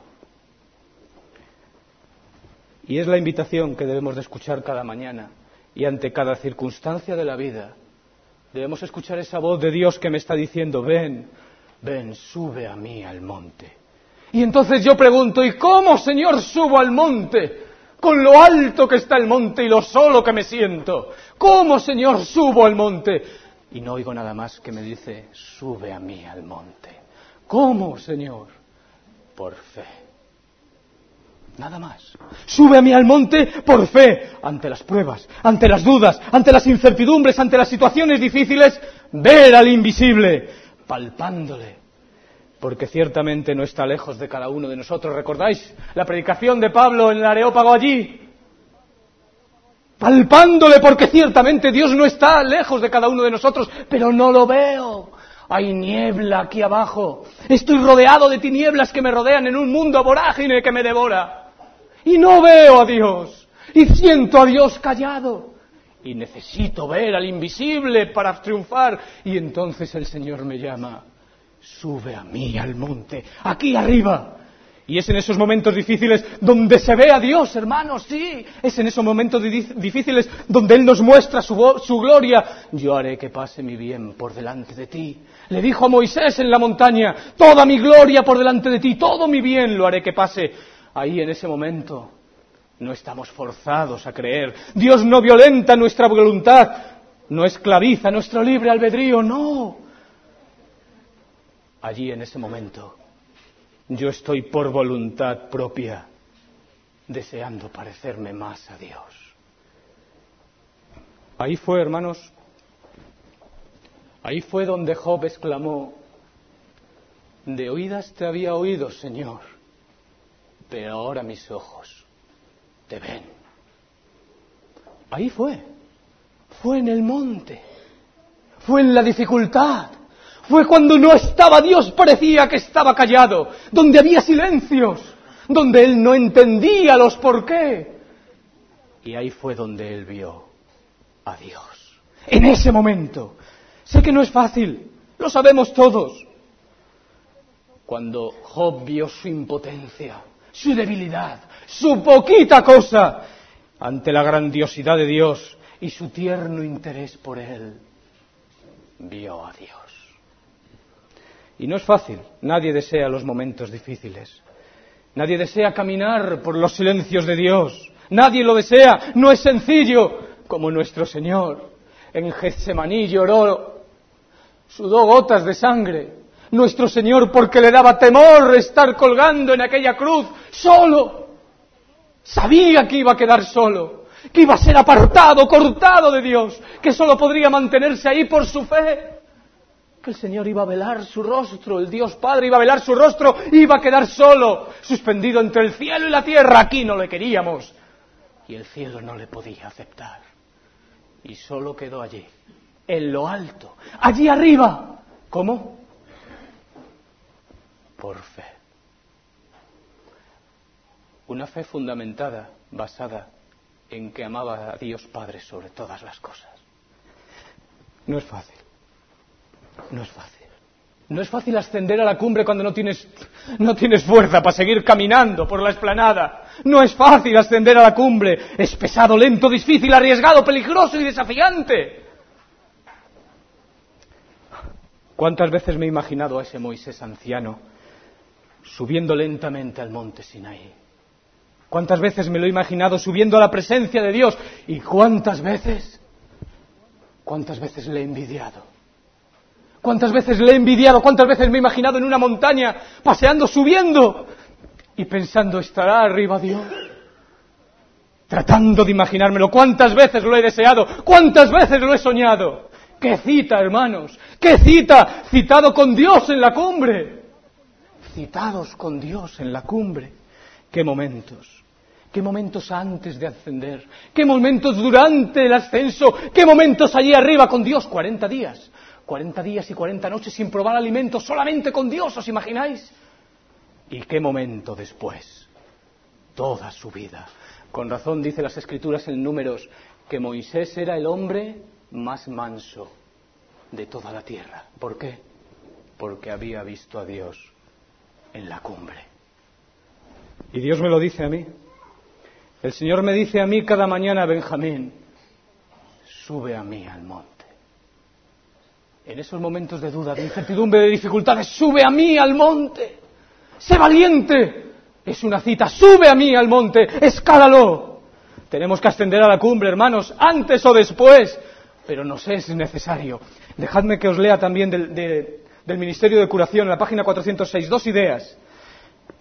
Y es la invitación que debemos de escuchar cada mañana y ante cada circunstancia de la vida. Debemos escuchar esa voz de Dios que me está diciendo, ven, ven, sube a mí al monte. Y entonces yo pregunto, ¿y cómo, Señor, subo al monte? Con lo alto que está el monte y lo solo que me siento. ¿Cómo, Señor, subo al monte? Y no oigo nada más que me dice, sube a mí al monte. ¿Cómo, Señor? Por fe. Nada más. Sube a mí al monte por fe, ante las pruebas, ante las dudas, ante las incertidumbres, ante las situaciones difíciles, ver al invisible, palpándole, porque ciertamente no está lejos de cada uno de nosotros. ¿Recordáis la predicación de Pablo en el Areópago allí? Palpándole, porque ciertamente Dios no está lejos de cada uno de nosotros, pero no lo veo. Hay niebla aquí abajo. Estoy rodeado de tinieblas que me rodean en un mundo vorágine que me devora. Y no veo a Dios. Y siento a Dios callado. Y necesito ver al invisible para triunfar. Y entonces el Señor me llama. Sube a mí al monte, aquí arriba. Y es en esos momentos difíciles donde se ve a Dios, hermanos, sí. Es en esos momentos difíciles donde Él nos muestra su, su gloria. Yo haré que pase mi bien por delante de ti. Le dijo a Moisés en la montaña, toda mi gloria por delante de ti, todo mi bien lo haré que pase. Ahí en ese momento no estamos forzados a creer. Dios no violenta nuestra voluntad, no esclaviza nuestro libre albedrío, no. Allí en ese momento yo estoy por voluntad propia deseando parecerme más a Dios. Ahí fue, hermanos, ahí fue donde Job exclamó, de oídas te había oído, Señor, pero ahora mis ojos te ven. Ahí fue, fue en el monte, fue en la dificultad. Fue cuando no estaba Dios, parecía que estaba callado, donde había silencios, donde Él no entendía los por qué. Y ahí fue donde Él vio a Dios. En ese momento. Sé que no es fácil, lo sabemos todos. Cuando Job vio su impotencia, su debilidad, su poquita cosa, ante la grandiosidad de Dios y su tierno interés por Él, vio a Dios. Y no es fácil, nadie desea los momentos difíciles, nadie desea caminar por los silencios de Dios, nadie lo desea, no es sencillo, como nuestro Señor en Getsemaní lloró, sudó gotas de sangre, nuestro Señor porque le daba temor estar colgando en aquella cruz, solo, sabía que iba a quedar solo, que iba a ser apartado, cortado de Dios, que solo podría mantenerse ahí por su fe. El Señor iba a velar su rostro, el Dios Padre iba a velar su rostro, iba a quedar solo, suspendido entre el cielo y la tierra. Aquí no le queríamos y el cielo no le podía aceptar. Y solo quedó allí, en lo alto, allí arriba. ¿Cómo? Por fe. Una fe fundamentada, basada en que amaba a Dios Padre sobre todas las cosas. No es fácil. No es fácil. No es fácil ascender a la cumbre cuando no tienes, no tienes fuerza para seguir caminando por la explanada. No es fácil ascender a la cumbre. Es pesado, lento, difícil, arriesgado, peligroso y desafiante. ¿Cuántas veces me he imaginado a ese Moisés anciano subiendo lentamente al monte Sinaí? ¿Cuántas veces me lo he imaginado subiendo a la presencia de Dios? ¿Y cuántas veces? ¿Cuántas veces le he envidiado? ¿Cuántas veces le he envidiado? ¿Cuántas veces me he imaginado en una montaña, paseando, subiendo y pensando, ¿estará arriba Dios? Tratando de imaginármelo. ¿Cuántas veces lo he deseado? ¿Cuántas veces lo he soñado? ¡Qué cita, hermanos! ¡Qué cita! Citado con Dios en la cumbre. Citados con Dios en la cumbre. ¡Qué momentos! ¡Qué momentos antes de ascender! ¡Qué momentos durante el ascenso! ¡Qué momentos allí arriba con Dios! cuarenta días. cuarenta días y cuarenta noches sin probar alimento, solamente con Dios, ¿os imagináis? ¿Y qué momento después? Toda su vida. Con razón dice las Escrituras en Números que Moisés era el hombre más manso de toda la tierra. ¿Por qué? Porque había visto a Dios en la cumbre. Y Dios me lo dice a mí. El Señor me dice a mí cada mañana, Benjamín, sube a mí al monte. En esos momentos de duda, de incertidumbre, de dificultades, sube a mí al monte. Sé valiente. Es una cita, sube a mí al monte, escálalo. Tenemos que ascender a la cumbre, hermanos, antes o después, pero nos es necesario. Dejadme que os lea también del, de, del Ministerio de Curación, en la página cuatrocientos seis, dos ideas.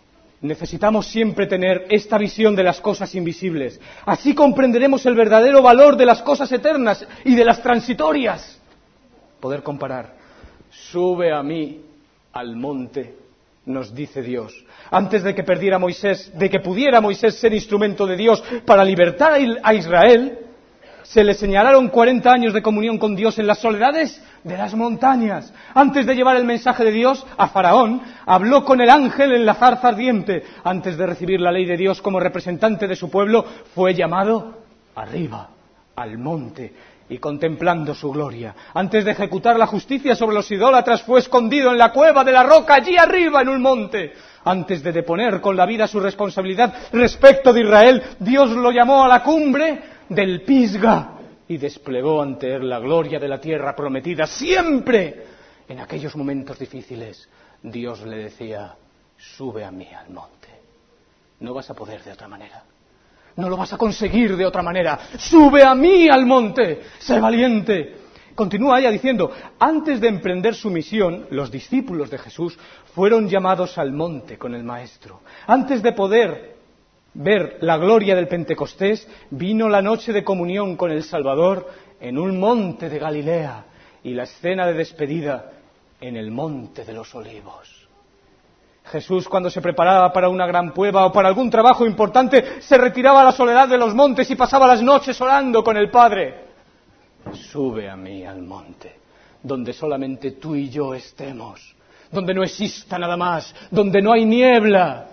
Necesitamos siempre tener esta visión de las cosas invisibles. Así comprenderemos el verdadero valor de las cosas eternas y de las transitorias. Poder comparar. Sube a mí al monte, nos dice Dios. Antes de que perdiera Moisés, de que pudiera Moisés ser instrumento de Dios para libertar a Israel, se le señalaron cuarenta años de comunión con Dios en las soledades de las montañas. Antes de llevar el mensaje de Dios a Faraón, habló con el ángel en la zarza ardiente. Antes de recibir la ley de Dios como representante de su pueblo, fue llamado arriba, al monte, y contemplando su gloria. Antes de ejecutar la justicia sobre los idólatras, fue escondido en la cueva de la roca, allí arriba en un monte. Antes de deponer con la vida su responsabilidad respecto de Israel, Dios lo llamó a la cumbre del Pisga y desplegó ante él la gloria de la tierra prometida. Siempre en aquellos momentos difíciles Dios le decía: sube a mí al monte. No vas a poder de otra manera, no lo vas a conseguir de otra manera. Sube a mí al monte, sé valiente. Continúa ella diciendo: antes de emprender su misión, los discípulos de Jesús fueron llamados al monte con el Maestro. Antes de poder ver la gloria del Pentecostés, vino la noche de comunión con el Salvador en un monte de Galilea, y la escena de despedida en el monte de los Olivos. Jesús, cuando se preparaba para una gran prueba o para algún trabajo importante, se retiraba a la soledad de los montes y pasaba las noches orando con el Padre. Sube a mí al monte, donde solamente tú y yo estemos, donde no exista nada más, donde no hay niebla.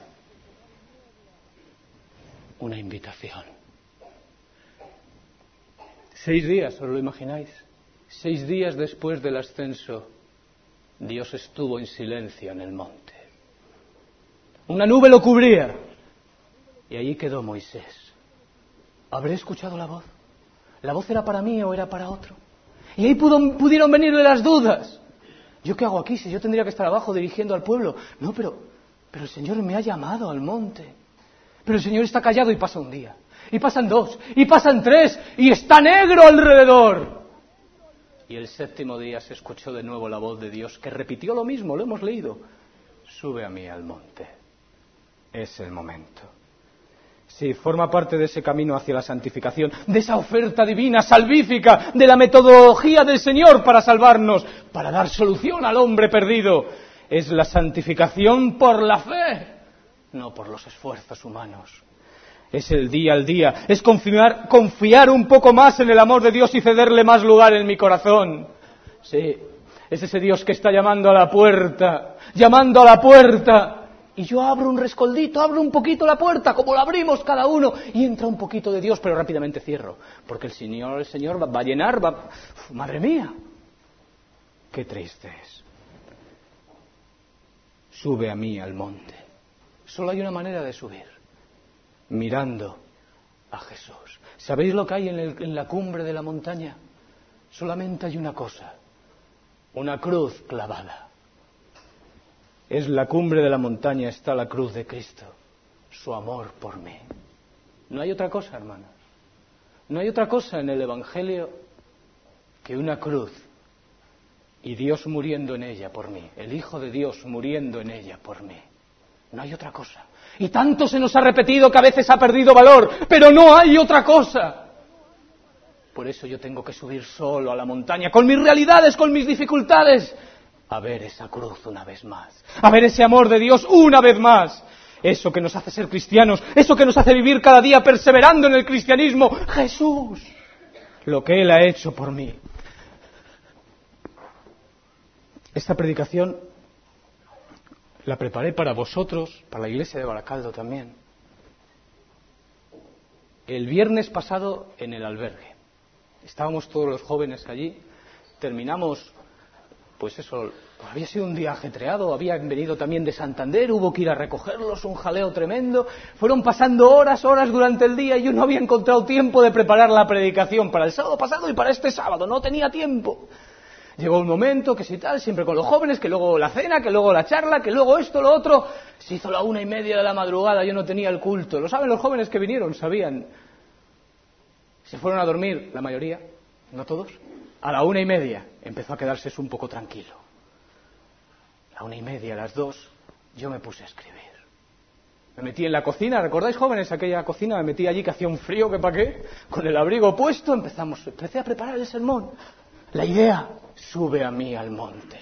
Una invitación. Seis días, ¿os lo imagináis? Seis días después del ascenso, Dios estuvo en silencio en el monte. Una nube lo cubría y allí quedó Moisés. ¿Habré escuchado la voz? ¿La voz era para mí o era para otro? Y ahí pudo, pudieron venirle las dudas. ¿Yo qué hago aquí si yo tendría que estar abajo dirigiendo al pueblo? No, pero, pero el Señor me ha llamado al monte. Pero el Señor está callado y pasa un día, y pasan dos, y pasan tres, y está negro alrededor. Y el séptimo día se escuchó de nuevo la voz de Dios, que repitió lo mismo, lo hemos leído. Sube a mí al monte. Es el momento. Sí, forma parte de ese camino hacia la santificación, de esa oferta divina, salvífica, de la metodología del Señor para salvarnos, para dar solución al hombre perdido. Es la santificación por la fe, no por los esfuerzos humanos. Es el día al día, es confiar, confiar un poco más en el amor de Dios y cederle más lugar en mi corazón. Sí, es ese Dios que está llamando a la puerta, llamando a la puerta, y yo abro un rescoldito, abro un poquito la puerta, como la abrimos cada uno, y entra un poquito de Dios, pero rápidamente cierro, porque el Señor, el Señor va, va a llenar, va... Uf, madre mía, qué triste es. Sube a mí al monte. Solo hay una manera de subir, mirando a Jesús. ¿Sabéis lo que hay en, el, en la cumbre de la montaña? Solamente hay una cosa, una cruz clavada. Es la cumbre de la montaña, está la cruz de Cristo, su amor por mí. No hay otra cosa, hermanos. No hay otra cosa en el Evangelio que una cruz y Dios muriendo en ella por mí, el Hijo de Dios muriendo en ella por mí. No hay otra cosa. Y tanto se nos ha repetido que a veces ha perdido valor, pero no hay otra cosa. Por eso yo tengo que subir solo a la montaña, con mis realidades, con mis dificultades, a ver esa cruz una vez más, a ver ese amor de Dios una vez más. Eso que nos hace ser cristianos, eso que nos hace vivir cada día perseverando en el cristianismo. Jesús, lo que Él ha hecho por mí. Esta predicación la preparé para vosotros, para la iglesia de Baracaldo también, el viernes pasado en el albergue. Estábamos todos los jóvenes allí, terminamos, pues eso, había sido un día ajetreado, habían venido también de Santander, hubo que ir a recogerlos, un jaleo tremendo, fueron pasando horas, horas durante el día y yo no había encontrado tiempo de preparar la predicación para el sábado pasado y para este sábado, no tenía tiempo. Llegó un momento que si tal, siempre con los jóvenes, que luego la cena, que luego la charla, que luego esto, lo otro. Se hizo la una y media de la madrugada, yo no tenía el culto. Lo saben los jóvenes que vinieron, sabían. Se fueron a dormir, la mayoría, no todos. A la una y media empezó a quedarse un poco tranquilo. A la una y media, a las dos, yo me puse a escribir. Me metí en la cocina, ¿recordáis, jóvenes, aquella cocina? Me metí allí que hacía un frío, que para qué, con el abrigo puesto, empezamos, empecé a preparar el sermón. La idea, sube a mí al monte.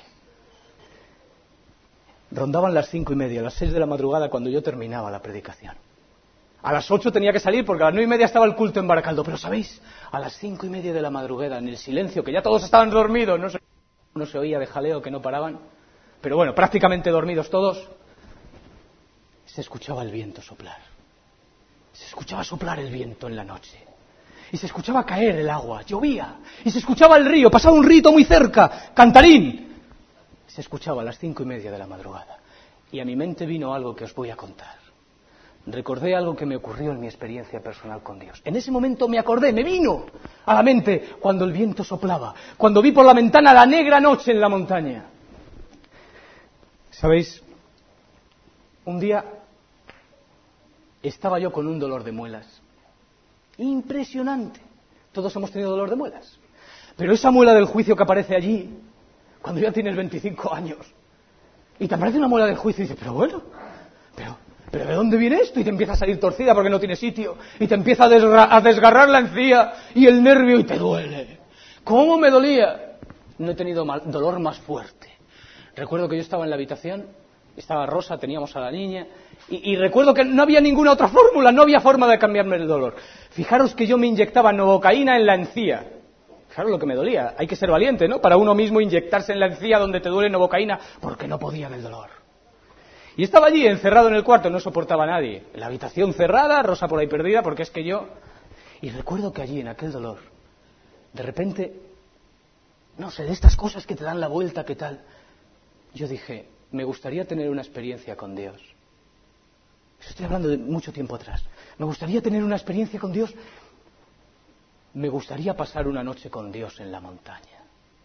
Rondaban las cinco y media, las seis de la madrugada cuando yo terminaba la predicación. A las ocho tenía que salir porque a las nueve y media estaba el culto en Baracaldo. Pero ¿sabéis? A las cinco y media de la madrugada, en el silencio, que ya todos estaban dormidos, no se, no se oía de jaleo que no paraban, pero bueno, prácticamente dormidos todos, se escuchaba el viento soplar. Se escuchaba soplar el viento en la noche. Y se escuchaba caer el agua, llovía. Y se escuchaba el río, pasaba un rito muy cerca, Cantarín. Se escuchaba a las cinco y media de la madrugada. Y a mi mente vino algo que os voy a contar. Recordé algo que me ocurrió en mi experiencia personal con Dios. En ese momento me acordé, me vino a la mente cuando el viento soplaba, cuando vi por la ventana la negra noche en la montaña. ¿Sabéis? Un día estaba yo con un dolor de muelas. Impresionante. Todos hemos tenido dolor de muelas. Pero esa muela del juicio que aparece allí, cuando ya tienes veinticinco años, y te aparece una muela del juicio y dices, pero bueno, pero, pero ¿de dónde viene esto? Y te empieza a salir torcida porque no tiene sitio, y te empieza a, desra- a desgarrar la encía y el nervio y te duele. ¿Cómo me dolía? No he tenido mal, dolor más fuerte. Recuerdo que yo estaba en la habitación, estaba Rosa, teníamos a la niña, y, y recuerdo que no había ninguna otra fórmula, no había forma de cambiarme el dolor. Fijaros que yo me inyectaba novocaína en la encía. Claro, lo que me dolía. Hay que ser valiente, ¿no? Para uno mismo inyectarse en la encía donde te duele novocaína, porque no podía del dolor. Y estaba allí, encerrado en el cuarto, no soportaba a nadie. La habitación cerrada, Rosa por ahí perdida, porque es que yo... Y recuerdo que allí, en aquel dolor, de repente, no sé, de estas cosas que te dan la vuelta, ¿qué tal? Yo dije, me gustaría tener una experiencia con Dios. Estoy hablando de mucho tiempo atrás. Me gustaría tener una experiencia con Dios... Me gustaría pasar una noche con Dios en la montaña.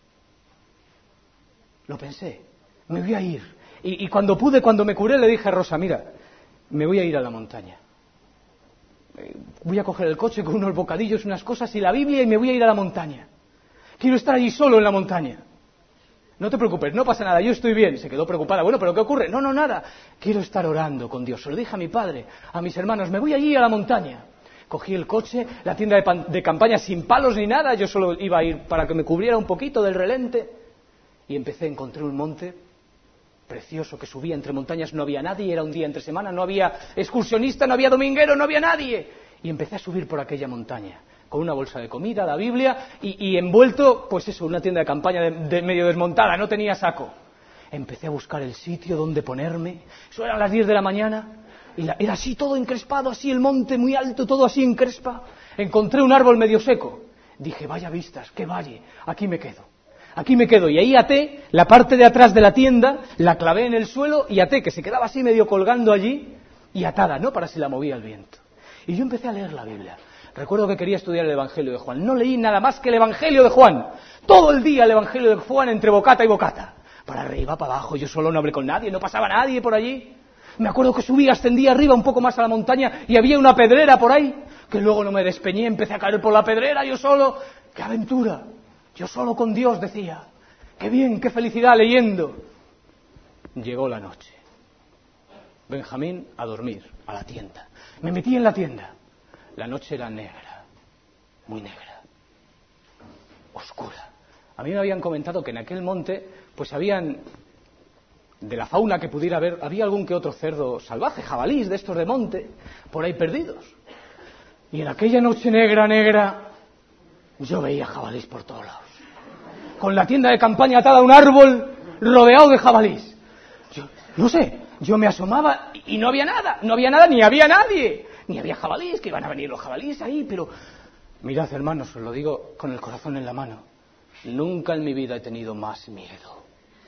Lo pensé, me voy a ir. Y, y cuando pude, cuando me curé, le dije a Rosa, mira, me voy a ir a la montaña. Voy a coger el coche con unos bocadillos, unas cosas y la Biblia y me voy a ir a la montaña. Quiero estar allí solo en la montaña. No te preocupes, no pasa nada, yo estoy bien. Se quedó preocupada. Bueno, ¿pero qué ocurre? No, no, nada. Quiero estar orando con Dios. Se lo dije a mi padre, a mis hermanos, me voy allí a la montaña. Cogí el coche, la tienda de, pan, de campaña sin palos ni nada, yo solo iba a ir para que me cubriera un poquito del relente. Y empecé, encontré un monte precioso que subía entre montañas, no había nadie, era un día entre semana, no había excursionista, no había dominguero, no había nadie. Y empecé a subir por aquella montaña, con una bolsa de comida, la Biblia, y, y envuelto, pues eso, una tienda de campaña de, de medio desmontada, no tenía saco. Empecé a buscar el sitio donde ponerme, eso eran las diez de la mañana. Y la, era así todo encrespado, así el monte muy alto, todo así encrespa. Encontré un árbol medio seco. Dije, vaya vistas, qué valle, aquí me quedo. Aquí me quedo. Y ahí até la parte de atrás de la tienda, la clavé en el suelo y até, que se quedaba así medio colgando allí y atada, ¿no? Para si la movía el viento. Y yo empecé a leer la Biblia. Recuerdo que quería estudiar el Evangelio de Juan. No leí nada más que el Evangelio de Juan. Todo el día el Evangelio de Juan entre bocata y bocata. Para arriba, para abajo, yo solo no hablé con nadie, no pasaba nadie por allí. Me acuerdo que subí, ascendí arriba un poco más a la montaña y había una pedrera por ahí, que luego no me despeñé, empecé a caer por la pedrera, yo solo. ¡Qué aventura! Yo solo con Dios, decía. ¡Qué bien, qué felicidad leyendo! Llegó la noche. Benjamín a dormir, a la tienda. Me metí en la tienda. La noche era negra, muy negra, oscura. A mí me habían comentado que en aquel monte, pues habían... de la fauna que pudiera haber, había algún que otro cerdo salvaje, jabalís de estos de monte, por ahí perdidos. Y en aquella noche negra, negra, yo veía jabalís por todos lados. Con la tienda de campaña atada a un árbol, rodeado de jabalís. Yo, no sé, yo me asomaba y no había nada, no había nada, ni había nadie. Ni había jabalís, que iban a venir los jabalíes ahí, pero... Mirad, hermanos, os lo digo con el corazón en la mano. Nunca en mi vida he tenido más miedo.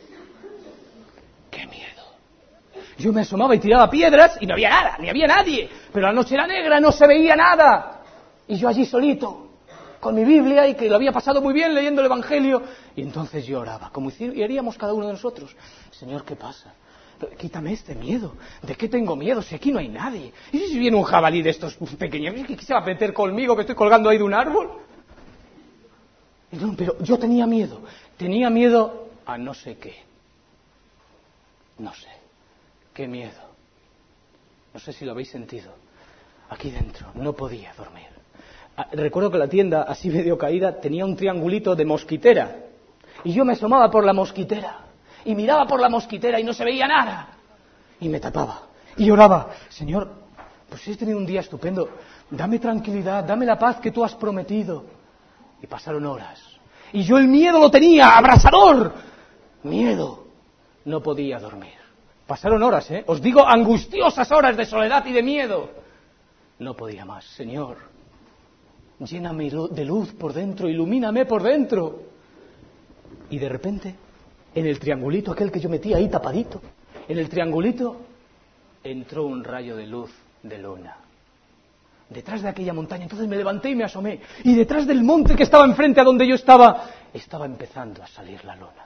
¡Qué miedo! Yo me asomaba y tiraba piedras y no había nada, ni había nadie. Pero la noche era negra, no se veía nada. Y yo allí solito, con mi Biblia y que lo había pasado muy bien leyendo el Evangelio. Y entonces yo oraba, como haríamos cada uno de nosotros. Señor, ¿qué pasa? Quítame este miedo. ¿De qué tengo miedo si aquí no hay nadie? ¿Y si viene un jabalí de estos pequeños? ¿Qué se va a meter conmigo que estoy colgando ahí de un árbol? No, pero yo tenía miedo. Tenía miedo a no sé qué. No sé. Qué miedo. No sé si lo habéis sentido. Aquí dentro, no podía dormir. Recuerdo que la tienda, así medio caída, tenía un triangulito de mosquitera. Y yo me asomaba por la mosquitera. Y miraba por la mosquitera y no se veía nada. Y me tapaba. Y lloraba. Señor, pues he tenido un día estupendo. Dame tranquilidad, dame la paz que tú has prometido. Y pasaron horas. Y yo el miedo lo tenía, abrasador. Miedo. No podía dormir. Pasaron horas, ¿eh? Os digo, angustiosas horas de soledad y de miedo. No podía más. Señor, lléname de luz por dentro, ilumíname por dentro. Y de repente, en el triangulito aquel que yo metía ahí tapadito, en el triangulito entró un rayo de luz de luna. Detrás de aquella montaña. Entonces me levanté y me asomé. Y detrás del monte que estaba enfrente a donde yo estaba, estaba empezando a salir la luna.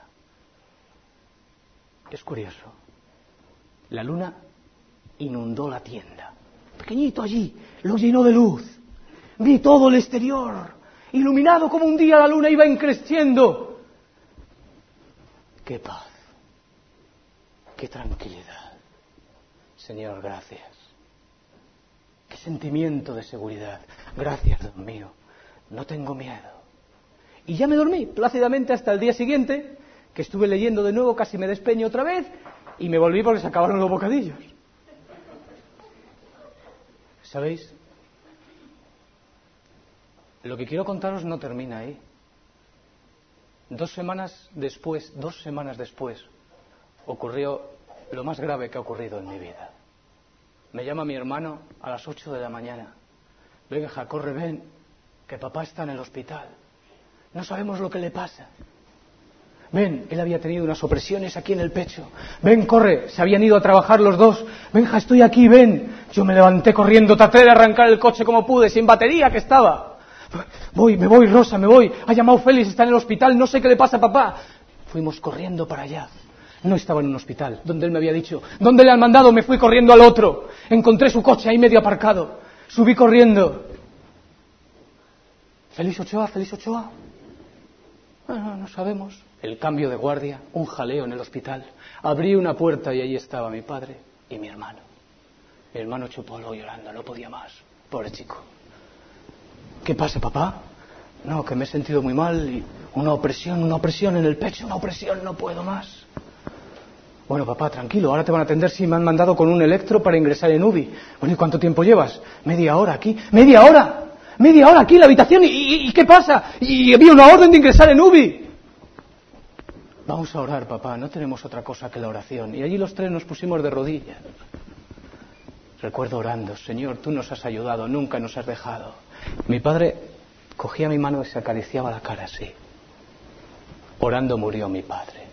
Es curioso. La luna inundó la tienda. Pequeñito allí, lo llenó de luz. Vi todo el exterior, iluminado como un día la luna iba encreciendo. ¡Qué paz! ¡Qué tranquilidad! Señor, gracias. ¡Qué sentimiento de seguridad! Gracias, Dios mío. No tengo miedo. Y ya me dormí plácidamente hasta el día siguiente, que estuve leyendo de nuevo, casi me despeño otra vez, y me volví porque se acabaron los bocadillos. ¿Sabéis? Lo que quiero contaros no termina ahí. Dos semanas después, dos semanas después, ocurrió lo más grave que ha ocurrido en mi vida. Me llama mi hermano a las ocho de la mañana. Venga, corre, ven, que papá está en el hospital. No sabemos lo que le pasa. Ven, él había tenido unas opresiones aquí en el pecho. Ven, corre, se habían ido a trabajar los dos. Venga, estoy aquí, ven. Yo me levanté corriendo, traté de arrancar el coche como pude, sin batería que estaba. Voy, me voy, Rosa, me voy. Ha llamado Félix, está en el hospital, no sé qué le pasa a papá. Fuimos corriendo para allá. No estaba en un hospital, donde él me había dicho. ¿Dónde le han mandado? Me fui corriendo al otro. Encontré su coche ahí medio aparcado. Subí corriendo. ¿Félix Ochoa? ¿Félix Ochoa? No, no, no sabemos. El cambio de guardia, un jaleo en el hospital. Abrí una puerta y ahí estaba mi padre y mi hermano. Mi hermano chupolo llorando, no podía más. Pobre chico. ¿Qué pasa, papá? No, que me he sentido muy mal y una opresión, una opresión en el pecho, una opresión, no puedo más. Bueno, papá, tranquilo, ahora te van a atender si me han mandado con un electro para ingresar en U B I. Bueno, ¿y cuánto tiempo llevas? Media hora aquí. ¡Media hora! ¡Media hora aquí en la habitación! ¿Y, y, y qué pasa? Y había una orden de ingresar en U B I. Vamos a orar, papá, no tenemos otra cosa que la oración. Y allí los tres nos pusimos de rodillas. Recuerdo orando, Señor, tú nos has ayudado, nunca nos has dejado. Mi padre cogía mi mano y se acariciaba la cara así. Orando murió mi padre.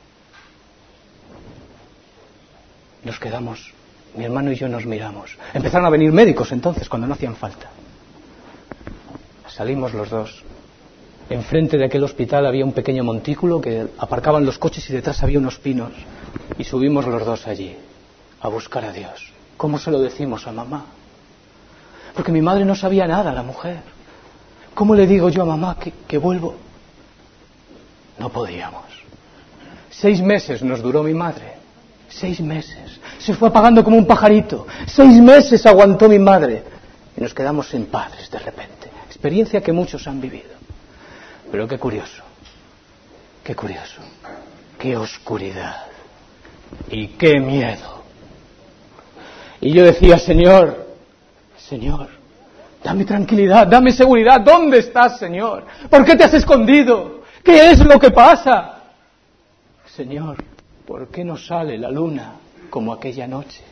Nos quedamos, mi hermano y yo nos miramos. Empezaron a venir médicos entonces, cuando no hacían falta. Salimos los dos. Enfrente de aquel hospital había un pequeño montículo que aparcaban los coches y detrás había unos pinos. Y subimos los dos allí, a buscar a Dios. ¿Cómo se lo decimos a mamá? Porque mi madre no sabía nada, la mujer. ¿Cómo le digo yo a mamá que, que vuelvo? No podíamos. Seis meses nos duró mi madre. Seis meses. Se fue apagando como un pajarito. Seis meses aguantó mi madre. Y nos quedamos sin padres de repente. Experiencia que muchos han vivido. Pero qué curioso. Qué curioso. Qué oscuridad. Y qué miedo. Y yo decía, Señor, Señor, dame tranquilidad, dame seguridad. ¿Dónde estás, Señor? ¿Por qué te has escondido? ¿Qué es lo que pasa? Señor, ¿por qué no sale la luna como aquella noche?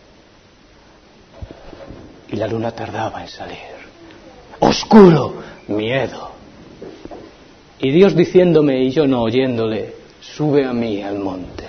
Y la luna tardaba en salir. Oscuro, miedo. Y Dios diciéndome y yo no oyéndole, sube a mí al monte.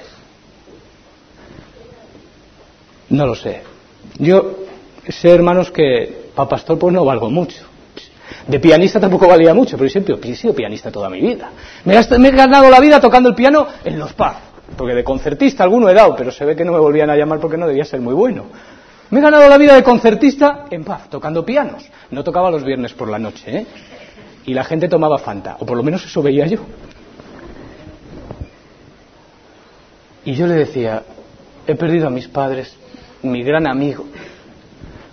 No lo sé. Yo sé, hermanos, que para pastor pues no valgo mucho. De pianista tampoco valía mucho, pero yo siempre he sido pianista toda mi vida. Me he ganado la vida tocando el piano en los pubs, porque de concertista alguno he dado, pero se ve que no me volvían a llamar porque no debía ser muy bueno. Me he ganado la vida de concertista en pub, tocando pianos. No tocaba los viernes por la noche, ¿eh? Y la gente tomaba Fanta, o por lo menos eso veía yo. Y yo le decía, he perdido a mis padres, mi gran amigo,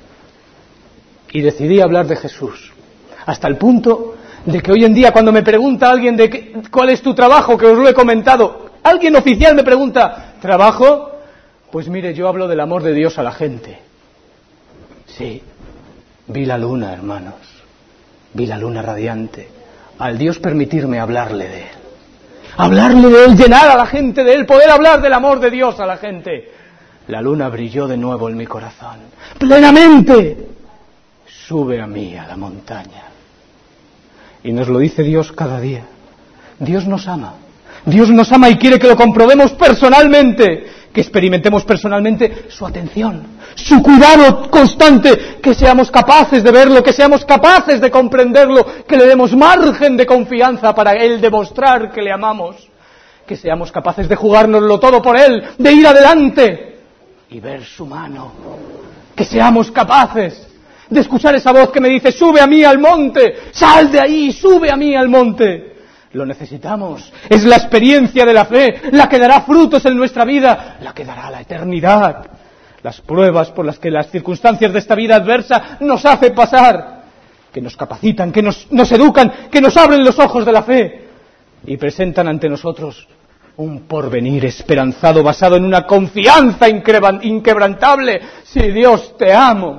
y decidí hablar de Jesús. Hasta el punto de que hoy en día cuando me pregunta alguien de qué, cuál es tu trabajo, que os lo he comentado, alguien oficial me pregunta, ¿trabajo? Pues mire, yo hablo del amor de Dios a la gente. Sí, vi la luna, hermanos, vi la luna radiante, al Dios permitirme hablarle de Él. Hablarle de Él, llenar a la gente de Él, poder hablar del amor de Dios a la gente. La luna brilló de nuevo en mi corazón, plenamente. Sube a mí a la montaña. Y nos lo dice Dios cada día. Dios nos ama. Dios nos ama y quiere que lo comprobemos personalmente, que experimentemos personalmente su atención, su cuidado constante, que seamos capaces de verlo, que seamos capaces de comprenderlo, que le demos margen de confianza para Él demostrar que le amamos, que seamos capaces de jugárnoslo todo por Él, de ir adelante y ver su mano, que seamos capaces de escuchar esa voz que me dice, sube a mí al monte, sal de ahí, sube a mí al monte. Lo necesitamos, es la experiencia de la fe, la que dará frutos en nuestra vida, la que dará la eternidad. Las pruebas por las que las circunstancias de esta vida adversa nos hacen pasar, que nos capacitan, que nos, nos educan, que nos abren los ojos de la fe y presentan ante nosotros un porvenir esperanzado basado en una confianza inquebrantable. Si Dios te amo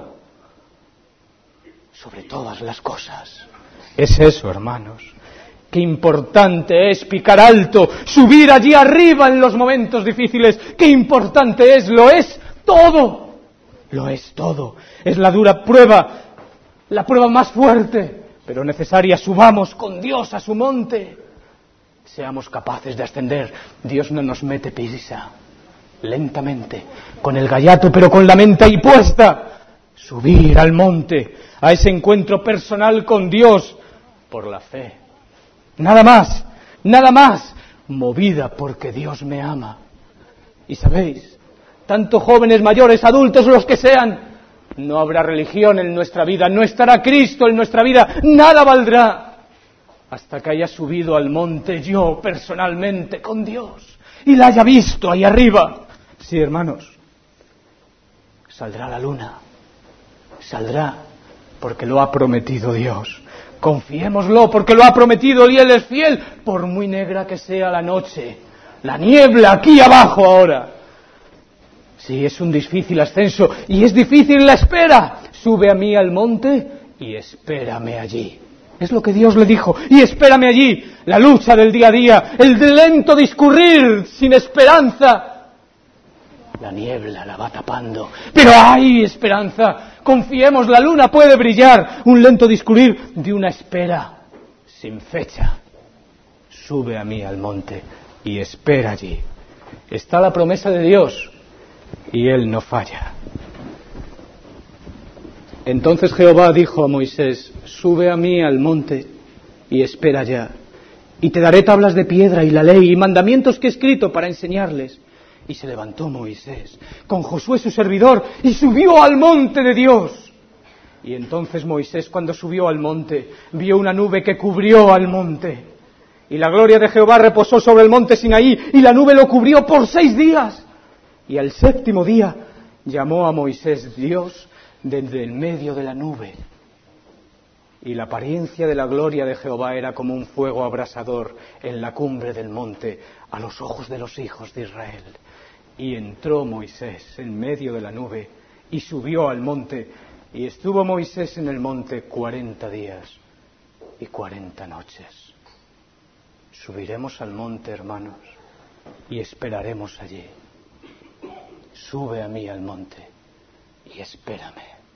sobre todas las cosas. Es eso, hermanos. Qué importante es picar alto, subir allí arriba en los momentos difíciles. Qué importante es, lo es todo. Lo es todo. Es la dura prueba, la prueba más fuerte, pero necesaria. Subamos con Dios a su monte. Seamos capaces de ascender. Dios no nos mete prisa. Lentamente, con el gallato, pero con la mente ahí puesta. Subir al monte, a ese encuentro personal con Dios, por la fe. Nada más, nada más, movida porque Dios me ama. Y sabéis, tanto jóvenes, mayores, adultos, los que sean, no habrá religión en nuestra vida, no estará Cristo en nuestra vida, nada valdrá, hasta que haya subido al monte yo personalmente con Dios y la haya visto ahí arriba. Sí, hermanos, saldrá la luna, saldrá porque lo ha prometido Dios. Confiémoslo porque lo ha prometido y Él es fiel, por muy negra que sea la noche, la niebla aquí abajo ahora. Sí, es un difícil ascenso y es difícil la espera. Sube a mí al monte y espérame allí. Es lo que Dios le dijo, y espérame allí. La lucha del día a día, el lento discurrir sin esperanza. La niebla la va tapando, pero hay esperanza. Confiemos, la luna puede brillar. Un lento discurrir de una espera sin fecha. Sube a mí al monte y espera allí. Está la promesa de Dios y Él no falla. Entonces Jehová dijo a Moisés, sube a mí al monte y espera allá. Y te daré tablas de piedra y la ley y mandamientos que he escrito para enseñarles. Y se levantó Moisés con Josué su servidor y subió al monte de Dios. Y entonces Moisés, cuando subió al monte, vio una nube que cubrió al monte. Y la gloria de Jehová reposó sobre el monte Sinaí y la nube lo cubrió por seis días. Y al séptimo día llamó a Moisés Dios desde el medio de la nube. Y la apariencia de la gloria de Jehová era como un fuego abrasador en la cumbre del monte a los ojos de los hijos de Israel. Y entró Moisés en medio de la nube y subió al monte, y estuvo Moisés en el monte cuarenta días y cuarenta noches. Subiremos al monte, hermanos, y esperaremos allí. Sube a mí al monte y espérame.